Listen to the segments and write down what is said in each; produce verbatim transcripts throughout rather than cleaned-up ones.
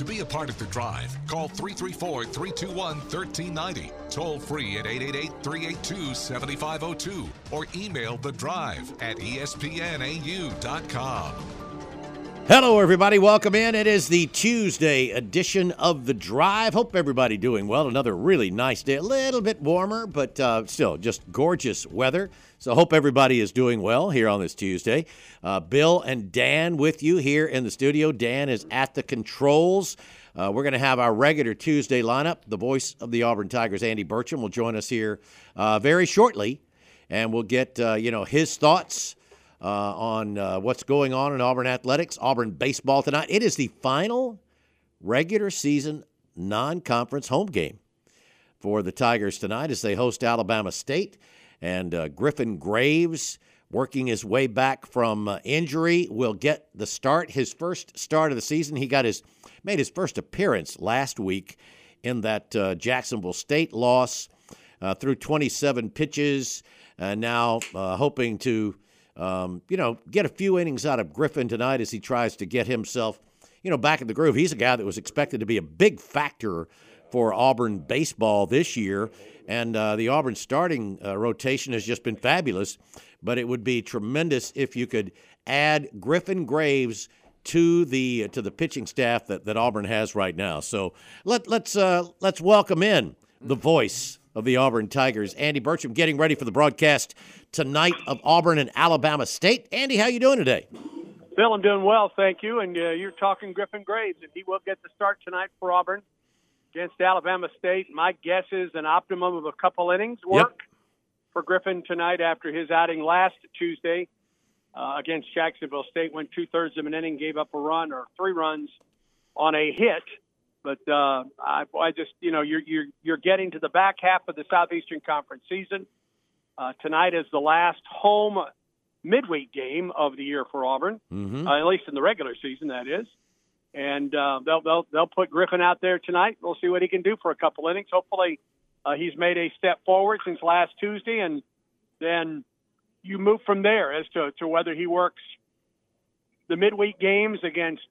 To be a part of The Drive, call three three four, three two one, one three nine zero, toll free at eight eight eight, three eight two, seven five zero two, or email The Drive at E S P N A U dot com. Hello, everybody. Welcome in. It is the Tuesday edition of The Drive. Hope everybody doing well. Another really nice day. A little bit warmer, but uh, still just gorgeous weather. So hope everybody is doing well here on this Tuesday. Uh, Bill and Dan with you here in the studio. Dan is at the controls. Uh, we're going to have our regular Tuesday lineup. The voice of the Auburn Tigers, Andy Burcham, will join us here uh, very shortly, and we'll get uh, you know his thoughts Uh, on uh, what's going on in Auburn athletics, Auburn baseball tonight. It is the final regular season non-conference home game for the Tigers tonight as they host Alabama State. And uh, Griffin Graves, working his way back from uh, injury, will get the start, his first start of the season. He got his made his first appearance last week in that uh, Jacksonville State loss uh, through twenty-seven pitches. Uh, now uh, hoping to Um, you know, get a few innings out of Griffin tonight as he tries to get himself, you know, back in the groove. He's a guy that was expected to be a big factor for Auburn baseball this year, and uh, the Auburn starting uh, rotation has just been fabulous. But it would be tremendous if you could add Griffin Graves to the to the pitching staff that, that Auburn has right now. So let let's uh, let's welcome in the voice of the Auburn Tigers, Andy Burcham, getting ready for the broadcast tonight of Auburn and Alabama State. Andy, how you doing today? Phil, I'm doing well, thank you. And uh, you're talking Griffin Graves, and he will get the start tonight for Auburn against Alabama State. My guess is an optimum of a couple innings work yep. for Griffin tonight after his outing last Tuesday uh, against Jacksonville State, went two-thirds of an inning, gave up a run or three runs on a hit. But uh, I, I just, you know, you're you're you're getting to the back half of the Southeastern Conference season. Uh, tonight is the last home midweek game of the year for Auburn, mm-hmm. uh, at least in the regular season, that is. And uh, they'll they'll they'll put Griffin out there tonight. We'll see what he can do for a couple innings. Hopefully, uh, he's made a step forward since last Tuesday, and then you move from there as to to whether he works the midweek games against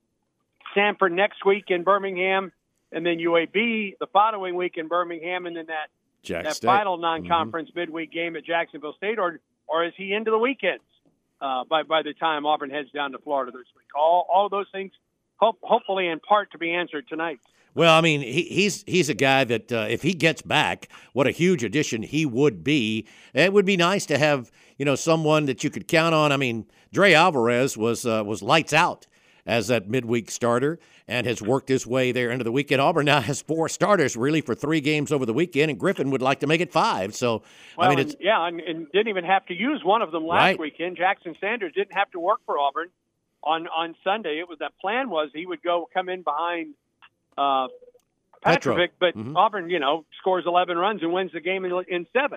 Sanford next week in Birmingham, and then U A B the following week in Birmingham, and then that, Jack that State. final non-conference mm-hmm. midweek game at Jacksonville State, or or is he into the weekends uh, by by the time Auburn heads down to Florida this week? All all of those things, hope, hopefully in part, to be answered tonight. Well, I mean, he, he's he's a guy that uh, if he gets back, what a huge addition he would be. It would be nice to have you know someone that you could count on. I mean, Dre Alvarez was uh, was lights out as that midweek starter and has worked his way there into the weekend. Auburn now has four starters really for three games over the weekend, and Griffin would like to make it five. So, well, I mean, it's and, yeah, and, and didn't even have to use one of them last right. weekend. Jackson Sanders didn't have to work for Auburn on, on Sunday. It was that plan was he would go come in behind uh, Petrovic, but mm-hmm. Auburn, you know, scores eleven runs and wins the game in, in seven,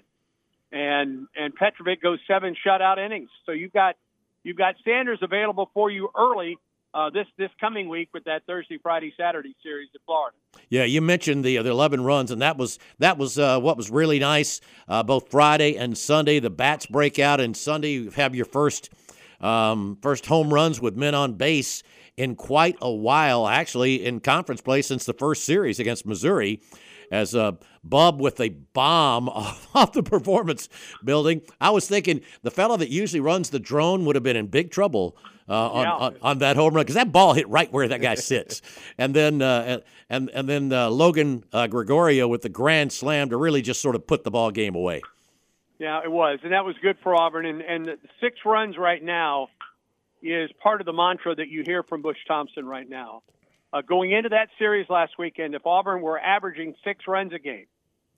and and Petrovic goes seven shutout innings. So you've got you've got Sanders available for you early. Uh, this this coming week with that Thursday, Friday, Saturday series in Florida. Yeah, you mentioned the the eleven runs, and that was that was uh, what was really nice. Uh, both Friday and Sunday, the bats break out, and Sunday you have your first um, first home runs with men on base in quite a while, actually in conference play since the first series against Missouri. As uh, Bub with a bomb off, off the performance building. I was thinking the fellow that usually runs the drone would have been in big trouble uh, on, yeah. on on that home run because that ball hit right where that guy sits. And then uh, and and then uh, Logan uh, Gregorio with the grand slam to really just sort of put the ball game away. Yeah, it was, and that was good for Auburn. And, and the six runs right now is part of the mantra that you hear from Bush Thompson right now. Uh, going into that series last weekend, if Auburn were averaging six runs a game,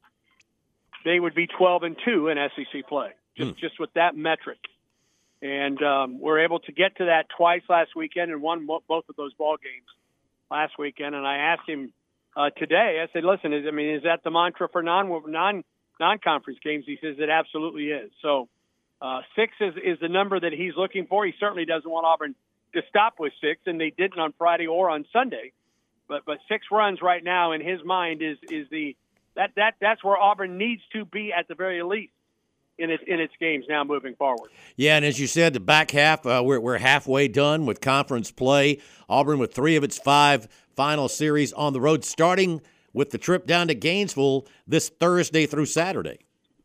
they would be twelve and two in S E C play, just mm. just with that metric. And um, we're able to get to that twice last weekend and won mo- both of those ball games last weekend. And I asked him uh, today, I said, listen, is, I mean, is that the mantra for non non non-conference games? He says it absolutely is. So uh, six is, is the number that he's looking for. He certainly doesn't want Auburn to stop with six, and they didn't on Friday or on Sunday. But but six runs right now in his mind is is the that that that's where Auburn needs to be at the very least in its in its games now moving forward. Yeah, and as you said, the back half, uh, we're we're halfway done with conference play. Auburn with three of its five final series on the road, starting with the trip down to Gainesville this Thursday through Saturday.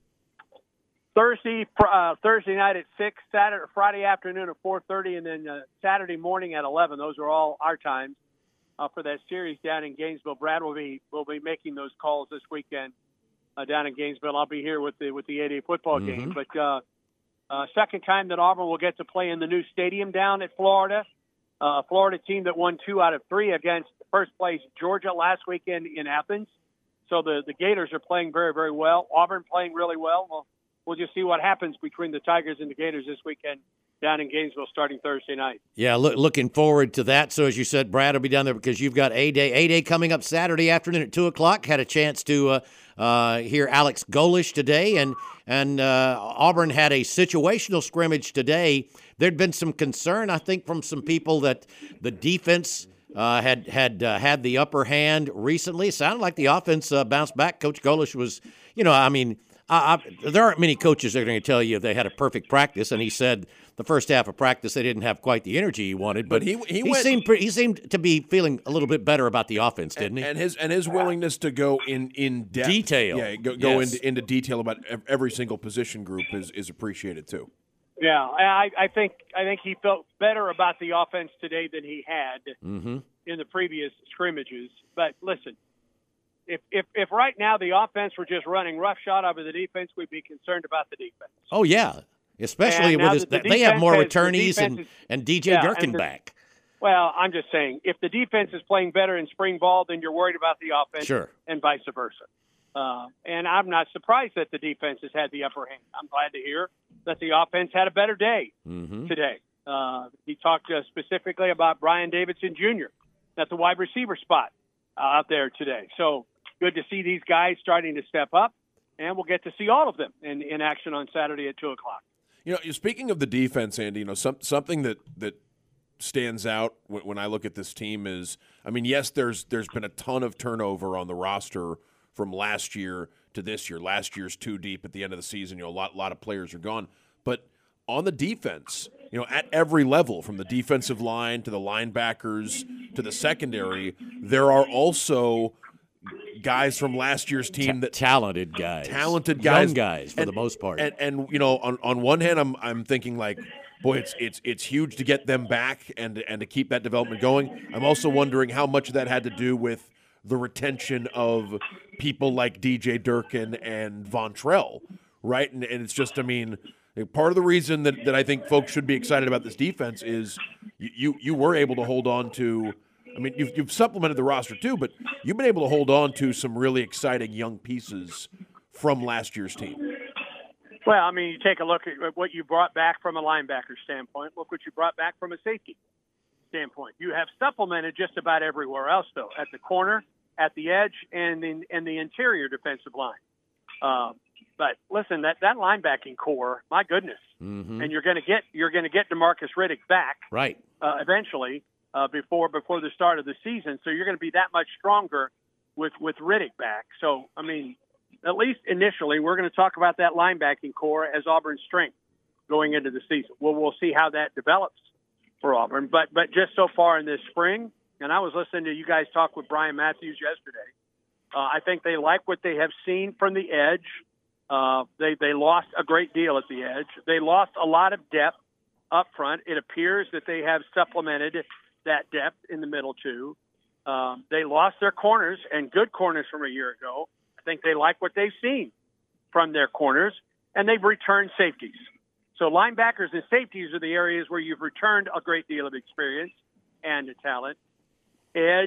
Thursday, uh, Thursday night at six, Saturday, Friday afternoon at four thirty, and then uh, Saturday morning at eleven. Those are all our times uh, for that series down in Gainesville. Brad will be will be making those calls this weekend uh, down in Gainesville. I'll be here with the with the eight A football Mm-hmm. game. But uh, uh, second time that Auburn will get to play in the new stadium down at Florida. Uh, Florida team that won two out of three against first place Georgia last weekend in Athens. So the the Gators are playing very very well. Auburn playing really well. Well. We'll just see what happens between the Tigers and the Gators this weekend down in Gainesville starting Thursday night. Yeah, look, looking forward to that. So as you said, Brad will be down there because you've got A-Day. A-Day coming up Saturday afternoon at two o'clock. Had a chance to uh, uh, hear Alex Golesh today, and, and uh, Auburn had a situational scrimmage today. There'd been some concern, I think, from some people that the defense uh, had had uh, had the upper hand recently. It sounded like the offense uh, bounced back. Coach Golesh was, you know, I mean – I, I, there aren't many coaches that are going to tell you they had a perfect practice, and he said the first half of practice they didn't have quite the energy he wanted. But, but he he, he went, seemed pre- he seemed to be feeling a little bit better about the offense, didn't and, he? And his and his willingness to go in, in depth, detail, yeah, go, go yes. into into detail about every single position group is, is appreciated too. Yeah, I, I think I think he felt better about the offense today than he had mm-hmm. in the previous scrimmages. But listen. If, if if right now the offense were just running roughshod over the defense, we'd be concerned about the defense. Oh, yeah, especially and with his, the they have more has, returnees and, is, and D J yeah, Durkin and the, back. Well, I'm just saying, if the defense is playing better in spring ball, then you're worried about the offense sure. and vice versa. Uh, and I'm not surprised that the defense has had the upper hand. I'm glad to hear that the offense had a better day mm-hmm. today. Uh, he talked uh, specifically about Brian Davidson Junior at the wide receiver spot uh, out there today. So, good to see these guys starting to step up, and we'll get to see all of them in, in action on Saturday at two o'clock. You know, speaking of the defense, Andy, you know, some, something that, that stands out when, when I look at this team is, I mean, yes, there's there's been a ton of turnover on the roster from last year to this year. Last year's too deep at the end of the season. You know, a lot, lot of players are gone. But on the defense, you know, at every level, from the defensive line to the linebackers to the secondary, there are also – guys from last year's team that talented guys, talented guys, young guys for and, the most part. And, and you know, on, on one hand, I'm I'm thinking like, boy, it's it's it's huge to get them back and and to keep that development going. I'm also wondering how much of that had to do with the retention of people like D J Durkin and Vontrell, right? And, and it's just, I mean, part of the reason that, that I think folks should be excited about this defense is you you, you were able to hold on to. I mean, you've, you've supplemented the roster too, but you've been able to hold on to some really exciting young pieces from last year's team. Well, I mean, you take a look at what you brought back from a linebacker standpoint. Look what you brought back from a safety standpoint. You have supplemented just about everywhere else, though, at the corner, at the edge, and in, in the interior defensive line. Um, but listen, that, that linebacking core, my goodness, mm-hmm. and you're going to get you're going to get DeMarcus Riddick back, right? Uh, eventually. Uh, before before the start of the season, so you're going to be that much stronger with with Riddick back. So I mean, at least initially, we're going to talk about that linebacking core as Auburn's strength going into the season. Well, we'll see how that develops for Auburn. But but just so far in this spring, and I was listening to you guys talk with Brian Matthews yesterday. Uh, I think they like what they have seen from the edge. Uh, they they lost a great deal at the edge. They lost a lot of depth up front. It appears that they have supplemented that depth in the middle too. Um, they lost their corners, and good corners from a year ago. I think they like what they've seen from their corners, and they've returned safeties. So linebackers and safeties are the areas where you've returned a great deal of experience and talent. Edge,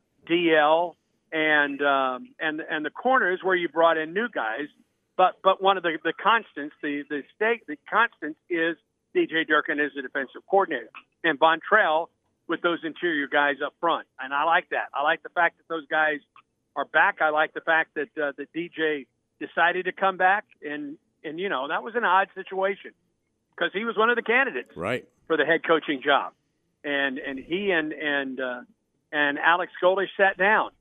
D L, and um, and and the corners where you brought in new guys. But but one of the, the constants, the the stake, the constant is D J Durkin as the defensive coordinator, and Vontrell with those interior guys up front. And I like that. I like the fact that those guys are back. I like the fact that uh, that D J decided to come back. And, and, you know, that was an odd situation because he was one of the candidates right. for the head coaching job. And and he and and uh, and Alex Golesh sat down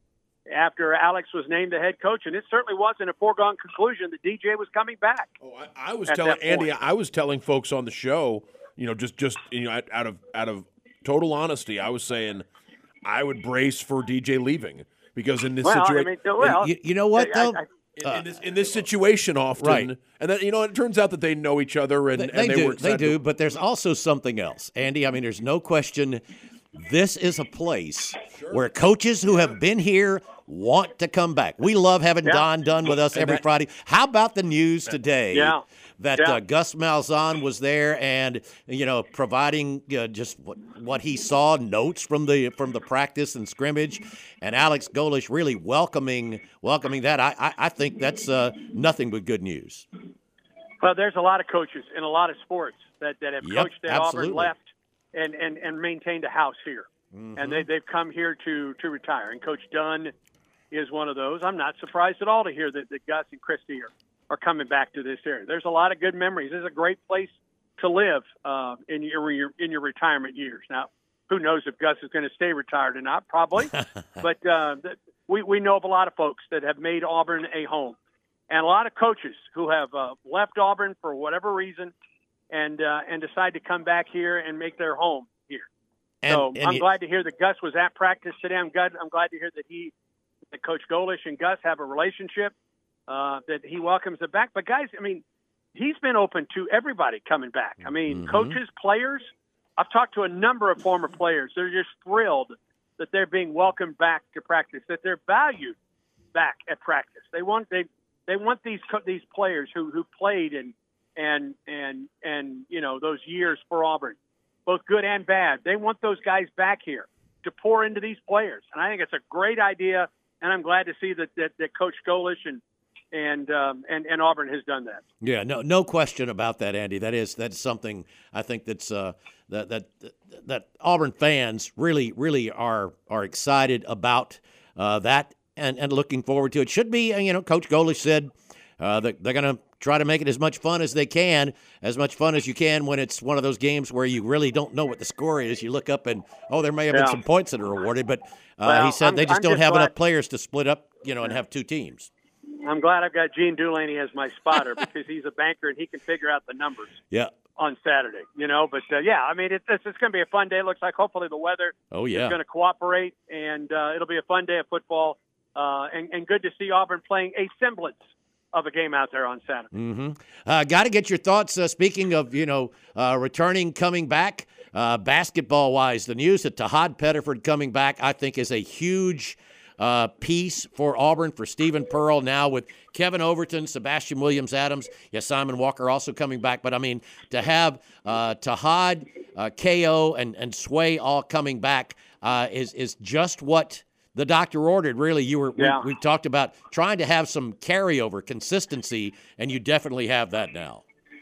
after Alex was named the head coach, and it certainly wasn't a foregone conclusion that D J was coming back. Oh, I, I was telling Andy, I was telling folks on the show, you know, just just you know, out of out of total honesty, I was saying I would brace for D J leaving because in this well, situation, I mean, well, you, you know what though. I, I, In, in, this, in this situation, often, Right. and then you know, it turns out that they know each other, and They, and they they do, work. they do, but there's also something else, Andy. I mean, there's no question. This is a place where coaches who have been here want to come back. We love having Yeah. Don Dunn with us every that- Friday. How about the news today? Yeah. That Yeah. uh, Gus Malzahn was there, and you know, providing uh, just what, what he saw, notes from the from the practice and scrimmage, and Alex Golesh really welcoming welcoming that. I I, I think that's uh, nothing but good news. Well, there's a lot of coaches in a lot of sports that, that have Yep, coached at absolutely. Auburn, left, and, and, and maintained a house here. Mm-hmm. And they, they've come here to, to retire. And Coach Dunn is one of those. I'm not surprised at all to hear that, that Gus and Christy are, are coming back to this area. There's a lot of good memories. This is a great place to live uh, in, your, your, in your retirement years. Now, who knows if Gus is going to stay retired or not, probably. but uh, we, we know of a lot of folks that have made Auburn a home. And a lot of coaches who have uh, left Auburn for whatever reason and uh, and decide to come back here and make their home here. And, so and I'm you- glad to hear that Gus was at practice today. I'm glad, I'm glad to hear that he, that Coach Golesh and Gus have a relationship, uh, that he welcomes them back. But, guys, I mean, he's been open to everybody coming back. I mean, Mm-hmm. coaches, players. I've talked to a number of former players. They're just thrilled that they're being welcomed back to practice, that they're valued back at practice. They want they they want these co- these players who who played and and and and you know those years for Auburn, both good and bad. They want those guys back here to pour into these players, and I think it's a great idea. And I'm glad to see that that, that Coach Golesh and and um, and and Auburn has done that. Yeah, no, no question about that, Andy. That is that's something I think that's uh, that that that Auburn fans really really are are excited about uh, that and, and looking forward to it. Should be, uh, you know, Coach Golesh said uh, that they're going to try to make it as much fun as they can, as much fun as you can when it's one of those games where you really don't know what the score is. You look up and oh, there may have Yeah. been some points that are awarded, but uh, Well, he said I'm- they just I'm don't just have glad- enough players to split up, you know, and have two teams. I'm glad I've got Gene Dulaney as my spotter because he's a banker and he can figure out the numbers Yeah. on Saturday, you know. But, uh, yeah, I mean, it's, it's, it's going to be a fun day. It looks like hopefully the weather Oh is yeah. going to cooperate, and uh, it'll be a fun day of football. Uh, and, and good to see Auburn playing a semblance of a game out there on Saturday. Mm-hmm. Uh, Got to get your thoughts. Uh, speaking of, you know, uh, returning, coming back, uh, basketball-wise, the news that Tahad Pettiford coming back, I think, is a huge uh, piece for Auburn, for Stephen Pearl now with Kevin Overton, Sebastian Williams-Adams. Yes, Simon Walker also coming back. But, I mean, to have uh, Tahad, uh, K O, and, and Sway all coming back uh, is, is just what – the doctor ordered. Really, you were. Yeah. We, we've talked about trying to have some carryover, consistency, and you definitely have that now.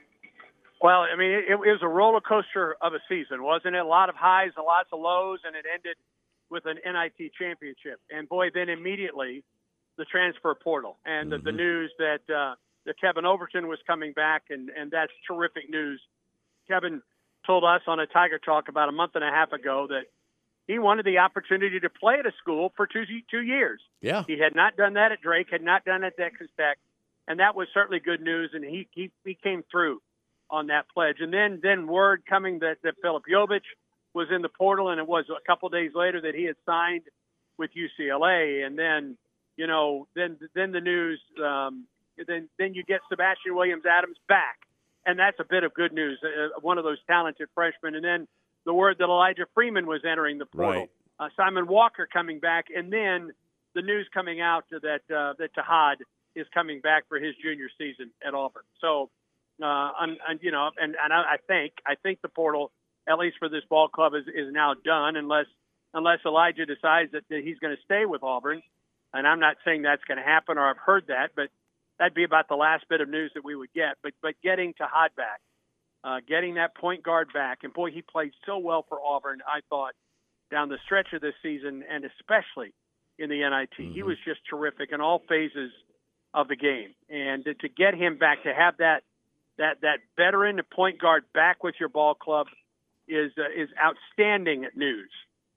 Well, I mean, it, it was a roller coaster of a season, wasn't it? A lot of highs, a lots of lows, and it ended with an N I T championship. And boy, then immediately the transfer portal and the, the news that uh, that Kevin Overton was coming back, and and that's terrific news. Kevin told us on a Tiger Talk about a month and a half ago that he wanted the opportunity to play at a school for two two years. Yeah. He had not done that at Drake, had not done it at Texas Tech, and that was certainly good news. And he he, he came through on that pledge. And then then word coming that, that Philip Jovich was in the portal, and it was a couple days later that he had signed with U C L A. And then you know then then the news um, then then you get Sebastian Williams-Adams back, and that's a bit of good news. Uh, one of those talented freshmen, and then the word that Elijah Freeman was entering the portal, Right. uh, Simon Walker coming back, and then the news coming out that uh, that Tahad is coming back for his junior season at Auburn. So, uh, and, and you know, and, and I, I think I think the portal, at least for this ball club, is, is now done, unless unless Elijah decides that, that he's going to stay with Auburn. And I'm not saying that's going to happen, or I've heard that, but that'd be about the last bit of news that we would get. But but getting Tahad back. Uh, getting that point guard back. And, boy, he played so well for Auburn, I thought, down the stretch of this season, and especially in the N I T. Mm-hmm. He was just terrific in all phases of the game. And to, to get him back, to have that that that veteran point guard back with your ball club is uh, is outstanding news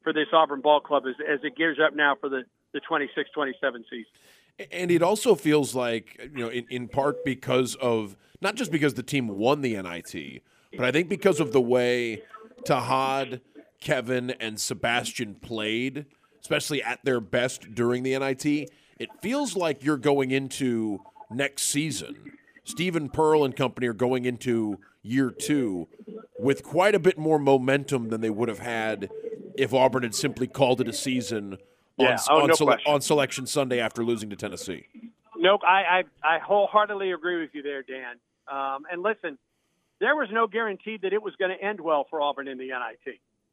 for this Auburn ball club as, as it gears up now for the, the twenty-six twenty-seven season. And it also feels like, you know, in, in part because of, not just because the team won the N I T, but I think because of the way Tahad, Kevin, and Sebastian played, especially at their best during the N I T, it feels like you're going into next season. Stephen Pearl and company are going into year two with quite a bit more momentum than they would have had if Auburn had simply called it a season yeah. on, oh, on, no sele- on Selection Sunday after losing to Tennessee. Nope, I, I, I wholeheartedly agree with you there, Dan. Um, and listen, there was no guarantee that it was going to end well for Auburn in the N I T.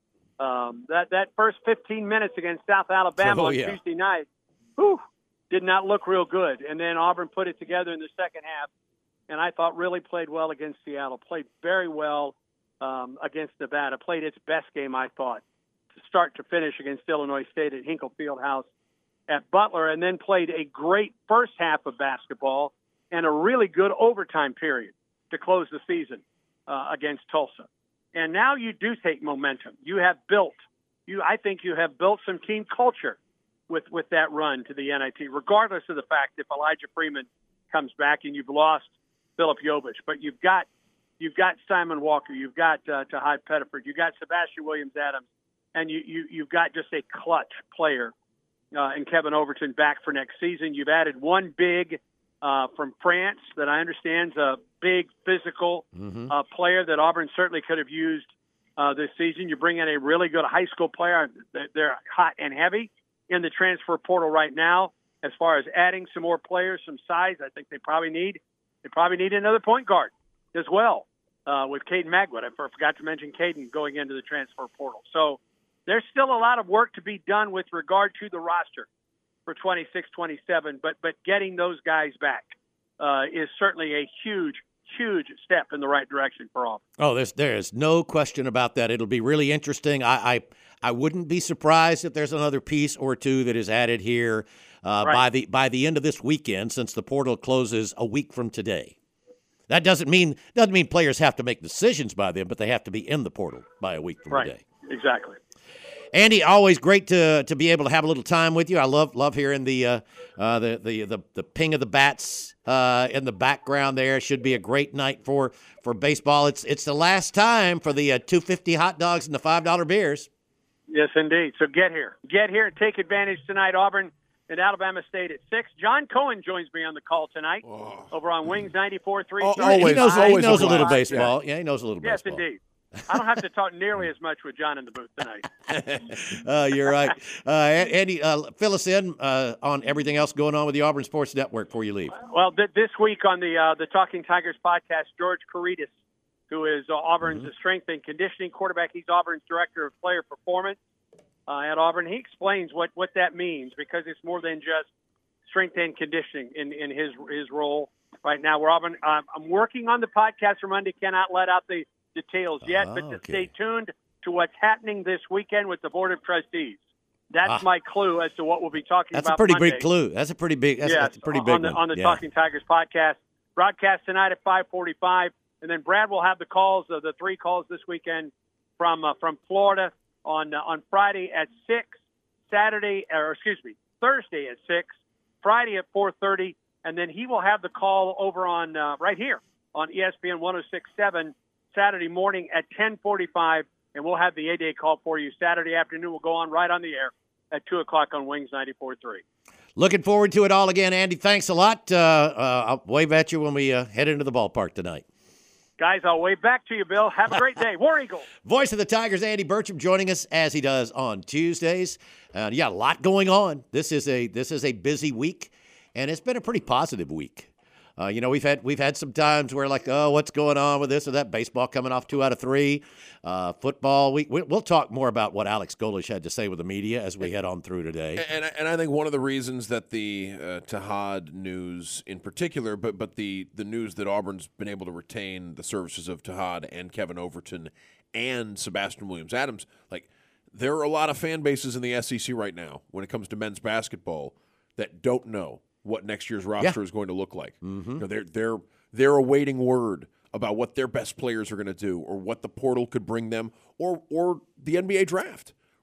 Um, that, that first fifteen minutes against South Alabama oh, on yeah. Tuesday night, whew, did not look real good. And then Auburn put it together in the second half, and I thought really played well against Seattle, played very well um, against Nevada, played its best game, I thought, to start to finish against Illinois State at Hinkle Fieldhouse at Butler, and then played a great first half of basketball and a really good overtime period to close the season uh, against Tulsa. And now you do take momentum. You have built, you I think you have built some team culture with, with that run to the N I T, regardless of the fact if Elijah Freeman comes back and you've lost Philip Jovich. But you've got you've got Simon Walker, you've got uh, Tahad Pettiford, you've got Sebastian Williams-Adams, and you, you, you've got just a clutch player uh, in Kevin Overton back for next season. You've added one big uh, from France that I understand is a big physical Mm-hmm. uh, player that Auburn certainly could have used uh, this season. You bring in a really good high school player. They're hot and heavy in the transfer portal right now. As far as adding some more players, some size, I think they probably need they probably need another point guard as well uh, with Caden Magwood. I forgot to mention Caden going into the transfer portal. So there's still a lot of work to be done with regard to the roster for twenty-six twenty-seven, but but getting those guys back uh, is certainly a huge, huge step in the right direction for Auburn. Oh, there's there is no question about that. It'll be really interesting. I I, I wouldn't be surprised if there's another piece or two that is added here uh, Right. by the by the end of this weekend, since the portal closes a week from today. That doesn't mean doesn't mean players have to make decisions by then, but they have to be in the portal by a week from Right. today. Exactly. Andy, always great to to be able to have a little time with you. I love love hearing the uh, uh, the, the the the ping of the bats uh, in the background there. Should be a great night for, for baseball. It's it's the last time for the uh, two fifty hot dogs and the five dollar beers. Yes, indeed. So get here. Get here and take advantage tonight. Auburn and Alabama State at six. John Cohen joins me on the call tonight Oh. over on Wings ninety-four point three. Oh, He always, knows, he always knows a a little blast. baseball. Yeah. he knows a little Yes, baseball. indeed. I don't have to talk nearly as much with John in the booth tonight. uh, you're right. Uh, Andy, uh, fill us in uh, on everything else going on with the Auburn Sports Network before you leave. Well, th- this week on the uh, the Talking Tigers podcast, George Caritas, who is uh, Auburn's Mm-hmm. strength and conditioning quarterback, he's Auburn's director of player performance uh, at Auburn. He explains what, what that means, because it's more than just strength and conditioning in, in his his role right now. We're Auburn. Uh, I'm working on the podcast for Monday. Cannot let out the details yet, Oh, but to okay. stay tuned to what's happening this weekend with the Board of Trustees. That's Ah. my clue as to what we'll be talking That's about a pretty Monday. big clue. That's a pretty big. That's, Yes, that's a pretty big on the, one. on the Yeah. Talking Tigers podcast. Broadcast tonight at five forty-five, and then Brad will have the calls of the three calls this weekend from uh, from Florida on uh, on Friday at six, Saturday or excuse me Thursday at six, Friday at four thirty, and then he will have the call over on uh, right here on E S P N one oh six point seven Saturday morning at ten forty-five, and we'll have the A-Day call for you Saturday afternoon. We'll go on right on the air at two o'clock on Wings ninety-four point three. Looking forward to it all again, Andy. Thanks a lot. Uh, uh, I'll wave at you when we uh, head into the ballpark tonight. Guys, I'll wave back to you, Bill. Have a great day. War Eagle. Voice of the Tigers, Andy Burcham, joining us as he does on Tuesdays. Uh, yeah, a lot going on. This is a this is a busy week, and it's been a pretty positive week. Uh, you know, we've had we've had some times where like, oh, what's going on with this or that? Baseball coming off two out of three. Uh, football. We, we we'll talk more about what Alex Golish had to say with the media as we head on through today. And, and I think one of the reasons that the uh, Tahad news in particular, but but the, the news that Auburn's been able to retain the services of Tahad and Kevin Overton and Sebastian Williams-Adams, like there are a lot of fan bases in the S E C right now when it comes to men's basketball that don't know what next year's roster Yeah. is going to look like. Mm-hmm. You know, they're they're they're awaiting word about what their best players are going to do, or what the portal could bring them, or or the N B A draft.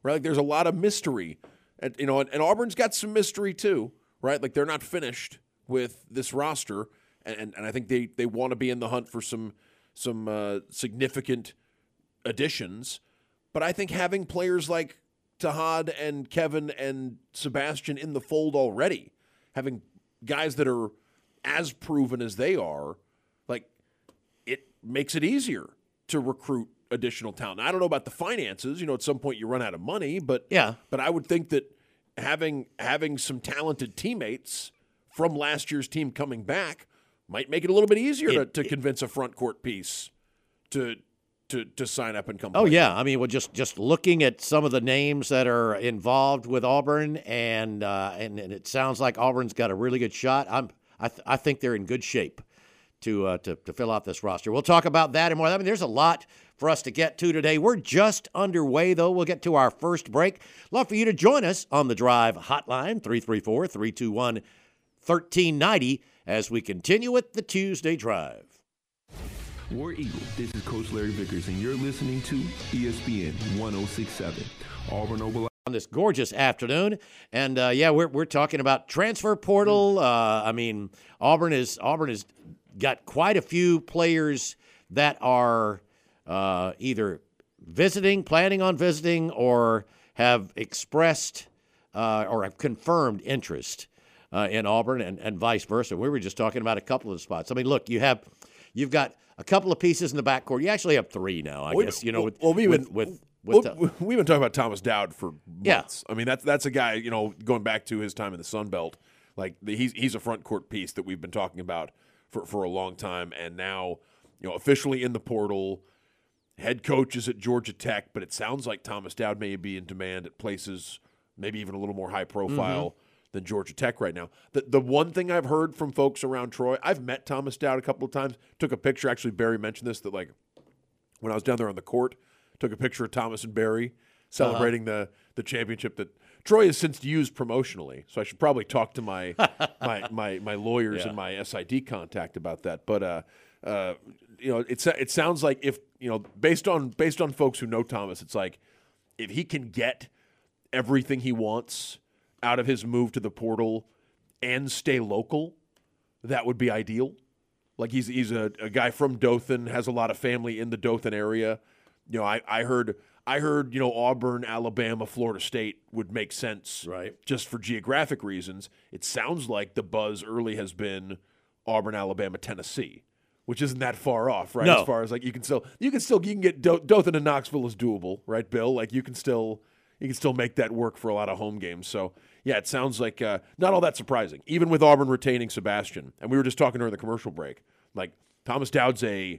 right? Like there's a lot of mystery, and you know, and, and Auburn's got some mystery too, right? Like they're not finished with this roster, and and, and I think they they want to be in the hunt for some some uh, significant additions. But I think having players like Tahad and Kevin and Sebastian in the fold already, having guys that are as proven as they are, like it makes it easier to recruit additional talent. Now, I don't know about the finances. You know, at some point you run out of money, but yeah. But I would think that having having some talented teammates from last year's team coming back might make it a little bit easier It, to, to it, convince a front court piece to to to sign up and come. Oh play. yeah, I mean, well, just just looking at some of the names that are involved with Auburn, and uh, and, and it sounds like Auburn's got a really good shot. I'm I th- I think they're in good shape to uh, to to fill out this roster. We'll talk about that and more. I mean, there's a lot for us to get to today. We're just underway, though. We'll get to our first break. Love for you to join us on the Drive hotline, three three four, three two one, one three nine zero, as we continue with the Tuesday Drive. War Eagle, this is Coach Larry Vickers, and you're listening to E S P N one oh six point seven. Auburn Oval. On this gorgeous afternoon, and uh, yeah, we're we're talking about transfer portal. Uh, I mean, Auburn is Auburn has got quite a few players that are uh, either visiting, planning on visiting, or have expressed uh, or have confirmed interest uh, in Auburn, and, and vice versa. We were just talking about a couple of spots. I mean, look, you have you've got a couple of pieces in the backcourt. You actually have three now, I well, guess. You know, with well, we with, been, with, with well, uh, we've been talking about Thomas Dowd for months. Yeah. I mean, that's that's a guy, you know, going back to his time in the Sun Belt, like he's he's a front court piece that we've been talking about for, for a long time, and now, you know, officially in the portal. Head coach is at Georgia Tech, but it sounds like Thomas Dowd may be in demand at places maybe even a little more high profile mm-hmm. than Georgia Tech right now. The the one thing I've heard from folks around Troy, I've met Thomas Dowd a couple of times, took a picture, actually Barry mentioned this, that like when I was down there on the court, took a picture of Thomas and Barry celebrating uh-huh. the, the championship that Troy has since used promotionally. So I should probably talk to my my, my my lawyers yeah. and my S I D contact about that. But uh, uh, you know, it's it sounds like if you know based on based on folks who know Thomas, it's like if he can get everything he wants out of his move to the portal and stay local, that would be ideal. Like he's he's a, a guy from Dothan, has a lot of family in the Dothan area. You know, I, I heard I heard, you know, Auburn, Alabama, Florida State would make sense right. just for geographic reasons. It sounds like the buzz early has been Auburn, Alabama, Tennessee, which isn't that far off, right? No. As far as like you can still you can still you can get Do- Dothan and Knoxville is doable, right, Bill? Like you can still you can still make that work for a lot of home games. So yeah, it sounds like uh, not all that surprising, even with Auburn retaining Sebastian. And we were just talking during the commercial break, like Thomas Dowd's a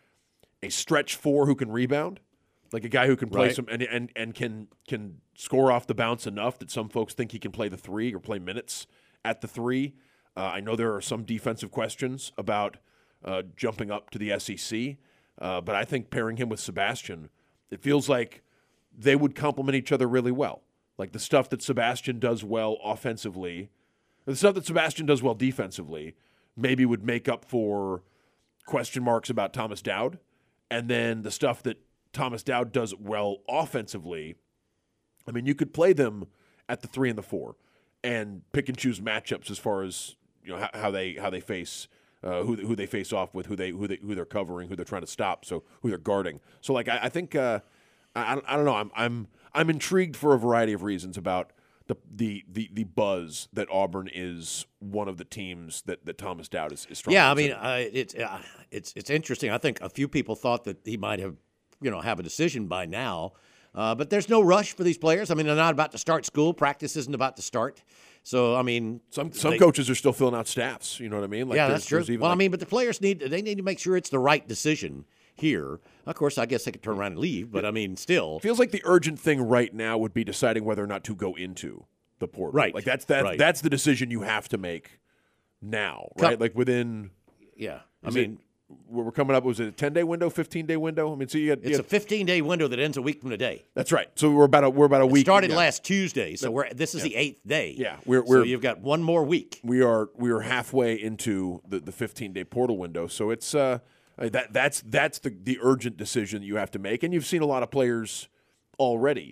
a stretch four who can rebound. Like a guy who can play right. some and, and and can can score off the bounce enough that some folks think he can play the three or play minutes at the three. Uh, I know there are some defensive questions about uh, jumping up to the S E C, uh, but I think pairing him with Sebastian, it feels like they would complement each other really well. Like the stuff that Sebastian does well offensively, the stuff that Sebastian does well defensively, maybe would make up for question marks about Thomas Dowd, and then the stuff that Thomas Dowd does well offensively. I mean, you could play them at the three and the four, and pick and choose matchups as far as you know how, how they how they face uh, who who they face off with, who they who they who they're covering, who they're trying to stop, so who they're guarding. So like I, I think uh, I I don't know I'm I'm I'm intrigued for a variety of reasons about the the the, the buzz that Auburn is one of the teams that, that Thomas Dowd is, is strong. Yeah, I mean uh, it's uh, it's it's interesting. I think a few people thought that he might have. you know, have a decision by now. Uh, but there's no rush for these players. I mean, they're not about to start school. Practice isn't about to start. So, I mean. Some some they, coaches are still filling out staffs. You know what I mean? Like yeah, that's true. Well, like, I mean, but the players need, they need to make sure it's the right decision here. Of course, I guess they could turn around and leave, but I mean, still. Feels like the urgent thing right now would be deciding whether or not to go into the portal. Right. Like that's, that, right. that's the decision you have to make now, right? Come, like within. Yeah. I Is mean. It, we're coming up, was it a ten-day window, fifteen-day window? I mean, so you had, It's you had, a fifteen-day window that ends a week from today. That's right. So we're about a we're about a it week. started yeah. last Tuesday, so we're this is yeah. the eighth day. Yeah, we're, so we're you've got one more week. We are we are halfway into the the fifteen-day portal window, so it's uh that that's that's the the urgent decision you have to make, and you've seen a lot of players already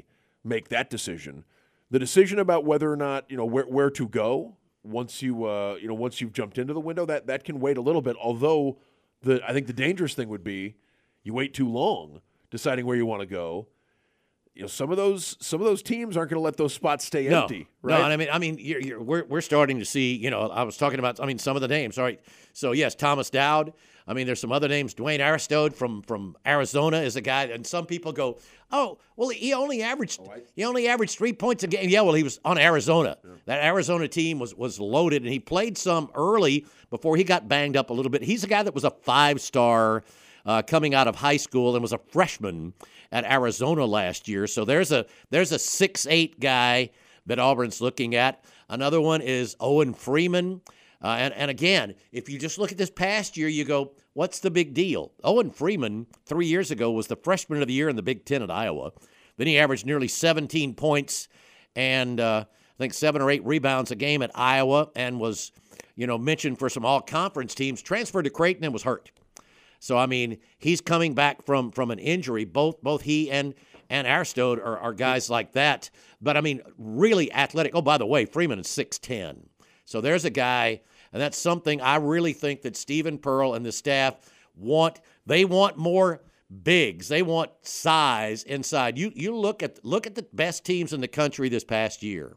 make that decision. The decision about whether or not, you know, where where to go once you uh, you know once you've jumped into the window, that that can wait a little bit. Although the I think the dangerous thing would be you wait too long deciding where you want to go. You know, some of those some of those teams aren't going to let those spots stay no, empty, right? No, and I mean, I mean, you're, you're, we're we're starting to see. You know, I was talking about. I mean, some of the names. All right, so yes, Thomas Dowd. I mean, there's some other names. Dwayne Aristode from from Arizona is a guy, and some people go, "Oh, well, he only averaged oh, I, he only averaged three points a game." Yeah, well, he was on Arizona. Yeah. That Arizona team was was loaded, and he played some early before he got banged up a little bit. He's a guy that was a five star uh, coming out of high school and was a freshman at Arizona last year. So there's a there's a six eight guy that Auburn's looking at. Another one is Owen Freeman. Uh, and, and again, if you just look at this past year, you go, what's the big deal? Owen Freeman, three years ago, was the freshman of the year in the Big Ten at Iowa. Then he averaged nearly seventeen points and uh, I think seven or eight rebounds a game at Iowa and was, you know, mentioned for some all-conference teams, transferred to Creighton and was hurt. So, I mean, he's coming back from from an injury. Both both he and, and Aristode are, are guys like that. But, I mean, really athletic. Oh, by the way, Freeman is six ten. So there's a guy, and that's something I really think that Stephen Pearl and the staff want. They want more bigs. They want size inside. You you look at look at the best teams in the country this past year.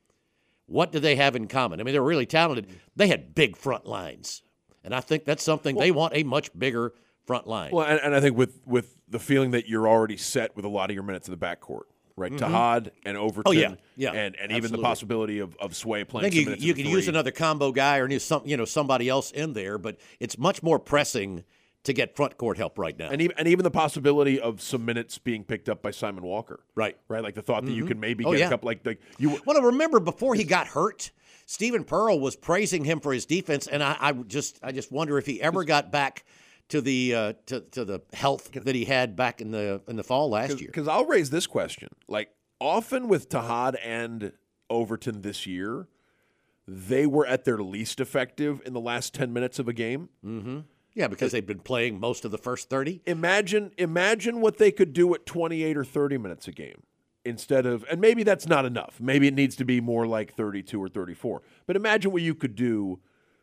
What do they have in common? I mean, they're really talented. They had big front lines. And I think that's something well, they want, a much bigger front line. Well, and, and I think with, with the feeling that you're already set with a lot of your minutes in the backcourt, right? Mm-hmm. Tahad and Overton. Oh, yeah, yeah, and, and even the possibility of, of Sway playing I think some you, you could three. use another combo guy or some, you know, somebody else in there, but it's much more pressing to get front court help right now. And even, and even the possibility of some minutes being picked up by Simon Walker. Right. Right? Like the thought that mm-hmm. you can maybe oh, get yeah. a couple, like, like you. Well, remember before he got hurt, Stephen Pearl was praising him for his defense, and I, I just I just wonder if he ever got back to the uh, to to the health that he had back in the in the fall last year. Because I'll raise this question: like often with Tahad and Overton this year, they were at their least effective in the last ten minutes of a game. Mm-hmm. Yeah, because they've been playing most of the first thirty. Imagine imagine what they could do at twenty-eight or thirty minutes a game. Instead of, and maybe that's not enough. Maybe it needs to be more like thirty-two or thirty-four. But imagine what you could do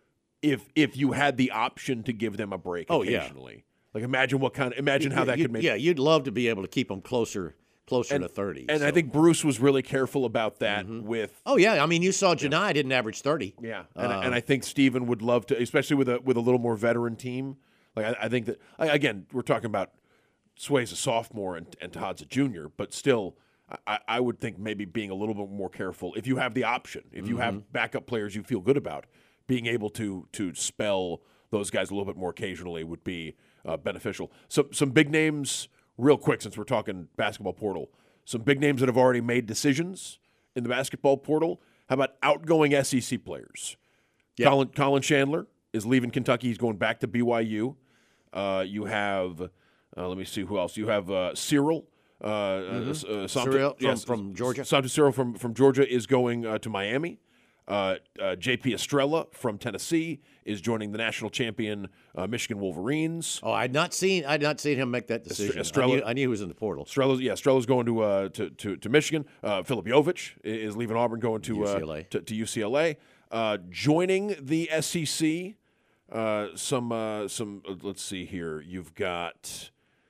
if if you had the option to give them a break oh, occasionally. Yeah. Like imagine what kind of imagine how that you'd, could make. Yeah, you'd love to be able to keep them closer closer and, to thirty. And so. I think Bruce was really careful about that mm-hmm. with. Oh yeah, I mean you saw Janai yeah. didn't average thirty. Yeah, and, uh, and I think Stephen would love to, especially with a with a little more veteran team. Like I, I think that again, we're talking about Sway's a sophomore and, and Todd's a junior, but still. I, I would think maybe being a little bit more careful if you have the option, if you mm-hmm. have backup players you feel good about, being able to to spell those guys a little bit more occasionally would be uh, beneficial. So, some big names, real quick, since we're talking basketball portal, some big names that have already made decisions in the basketball portal. How about outgoing S E C players? Yep. Colin, Colin Chandler is leaving Kentucky. He's going back to B Y U. Uh, you have, uh, let me see who else. You have uh, Cyril. Uh, mm-hmm. uh, Samta, Cyril from, yes, from Georgia. Samta Cyril from, from Georgia is going uh, to Miami. Uh, uh, J P Estrella from Tennessee is joining the national champion uh, Michigan Wolverines. Oh, I'd not seen I'd not seen him make that decision. Estrella, I, knew, I knew he was in the portal. Estrella's, yeah, Estrella's going to uh, to, to to Michigan. Uh, Filip Jovic is leaving Auburn, going to U C L A. Uh, to, to U C L A. Uh, joining the S E C. Uh, some uh, some. Uh, let's see here. You've got.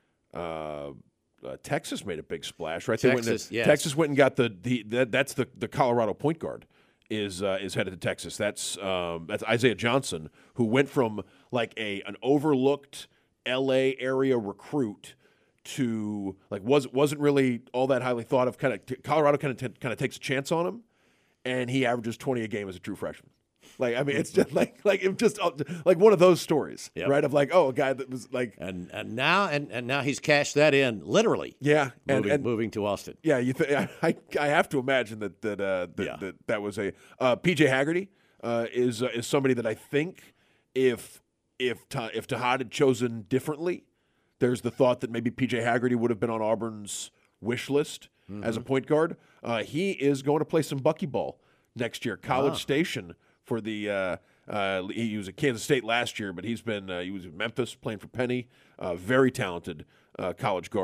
Uh, Uh, Texas made a big splash, right? Texas, they went yes. Texas went and got the, the that, that's the, the Colorado point guard is uh, is headed to Texas. That's um, that's Isaiah Johnson, who went from like a an overlooked L A area recruit to like was wasn't really all that highly thought of. Kind of Colorado kind of t- kind of takes a chance on him, and he averages twenty a game as a true freshman. Like I mean, it's just like like it just like one of those stories, yep. right? Of like, oh, a guy that was like, and and now and, and now he's cashed that in literally. Yeah, moving, and, and moving to Austin. Yeah, you th- I I have to imagine that that uh, that, yeah. that that was a uh, P J Haggerty uh, is uh, is somebody that I think if if Ta- if Tahad had chosen differently, there's the thought that maybe P J Haggerty would have been on Auburn's wish list mm-hmm. as a point guard. Uh, he is going to play some buckyball next year, College ah. Station. For the uh, uh, he was at Kansas State last year, but he's been uh, he was in Memphis playing for Penny. Uh, very talented uh, college guard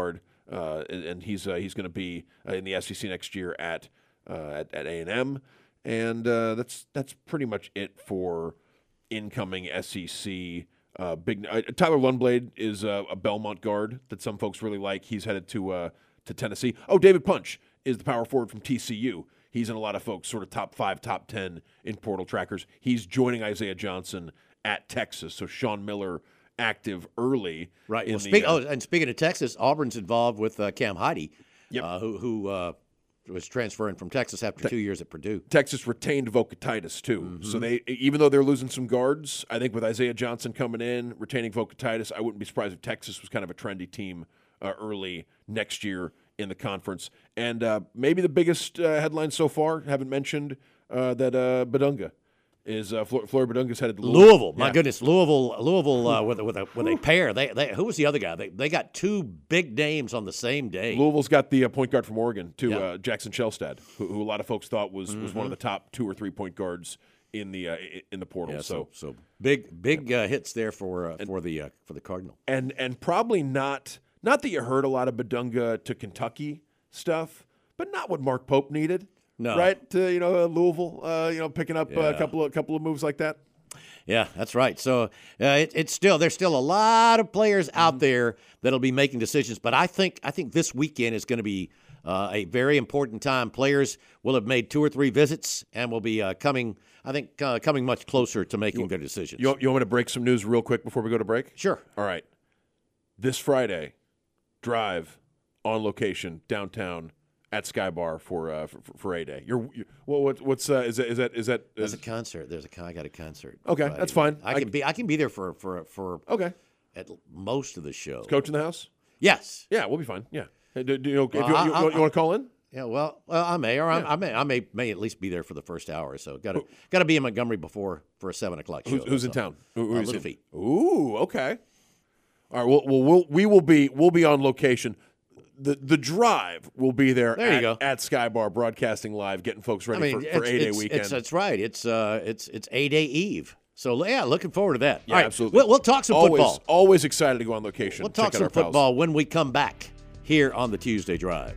uh, and, and he's uh, he's going to be uh, in the S E C next year at uh, at at A and M, and uh, that's that's pretty much it for incoming S E C. Uh, big uh, Tyler Lundblade is uh, a Belmont guard that some folks really like. He's headed to uh, to Tennessee. Oh, David Punch is the power forward from T C U. He's in a lot of folks sort of top five, top ten in portal trackers. He's joining Isaiah Johnson at Texas. So Sean Miller active early. Right. In Well, the, speak, uh, oh, and speaking of Texas, Auburn's involved with uh, Cam Heide, Yep. uh, who who uh, was transferring from Texas after two years at Purdue. Texas retained Vocatitis too. Mm-hmm. So they, even though they're losing some guards, I think with Isaiah Johnson coming in, retaining Vocatitis, I wouldn't be surprised if Texas was kind of a trendy team uh, early next year in the conference. And uh, maybe the biggest uh, headline so far, haven't mentioned uh, that uh, Badunga is uh, Flor- Floyd Badunga's headed to Louisville. Louisville, my Yeah. goodness, Louisville, Louisville uh, with a, with a with a pair. They, they who was the other guy? They they got two big names on the same day. Louisville's got the uh, point guard from Oregon, too, Yeah. uh, Jackson Shellstad, who, who a lot of folks thought was, was one of the top two or three point guards in the uh, i- in the portal. Yeah, so, so so big big uh, hits there for uh, for the uh, for the Cardinal. and and probably not not that you heard a lot of Badunga to Kentucky stuff, but not what Mark Pope needed. No. Right? To, you know, uh, Louisville, uh, you know, picking up uh, Yeah. a couple of couple of moves like that. Yeah, that's right. So uh, it, it's still there's still a lot of players out there that'll be making decisions. But I think I think this weekend is going to be uh, a very important time. Players will have made two or three visits and will be uh, coming. I think uh, coming much closer to making their decisions. You, you want me to break some news real quick before we go to break? Sure. All right. This Friday, drive on location downtown at Sky Bar for uh, for, for A Day. You're, you well, what, what's uh, is that is that is that There's is, a concert. There's a con- I got a concert. Okay, Friday that's fine. night. I I- can be I can be there for for for okay? at most of the show. Coach in the house? Yes. Yeah, we'll be fine. Yeah. Hey, do, do you know, if Well, you, I- you, I- you, want to call in? Yeah, well, well, I may, or I, I may, I may, may at least be there for the first hour or so. Got to, got to be in Montgomery before for a seven o'clock show. Who's, who's in so. town? Who, who Uh, is Little in? Feet. Ooh, okay. All right. Well, well, we'll we will be we'll be on location. The the drive will be there. There you at, go. at Sky Bar, broadcasting live, getting folks I ready mean, for, for it's, A Day it's, weekend. It's, that's right. It's uh, it's it's A Day Eve. So yeah, looking forward to that. Yeah, All right, absolutely. We'll, we'll talk some always, football. Always excited to go on location. We'll Check talk out some our pals. football when we come back here on the Tuesday Drive.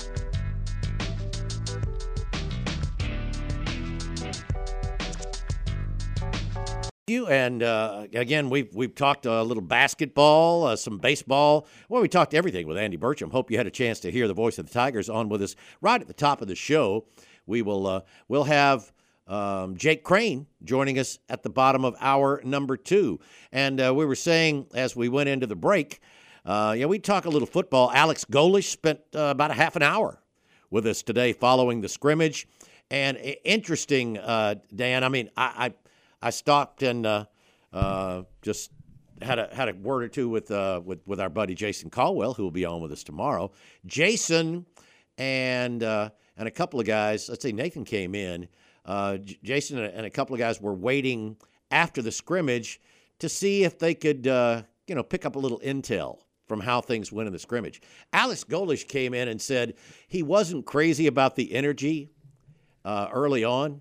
You and uh, again, we've we've talked a little basketball, uh, some baseball. Well, we talked everything with Andy Burcham. Hope you had a chance to hear the voice of the Tigers on with us right at the top of the show. We will uh, we'll have um, Jake Crane joining us at the bottom of hour number two. And uh, we were saying as we went into the break, uh, yeah, we talk a little football. Alex Golish spent uh, about a half an hour with us today following the scrimmage. And uh, interesting, uh, Dan. I mean, I. I I stopped and uh, uh, just had a had a word or two with uh, with with our buddy Jason Caldwell, who will be on with us tomorrow. Jason and uh, and a couple of guys. Let's say Nathan came in. Uh, J- Jason and a couple of guys were waiting after the scrimmage to see if they could uh, you know pick up a little intel from how things went in the scrimmage. Alex Golish came in and said he wasn't crazy about the energy uh, early on.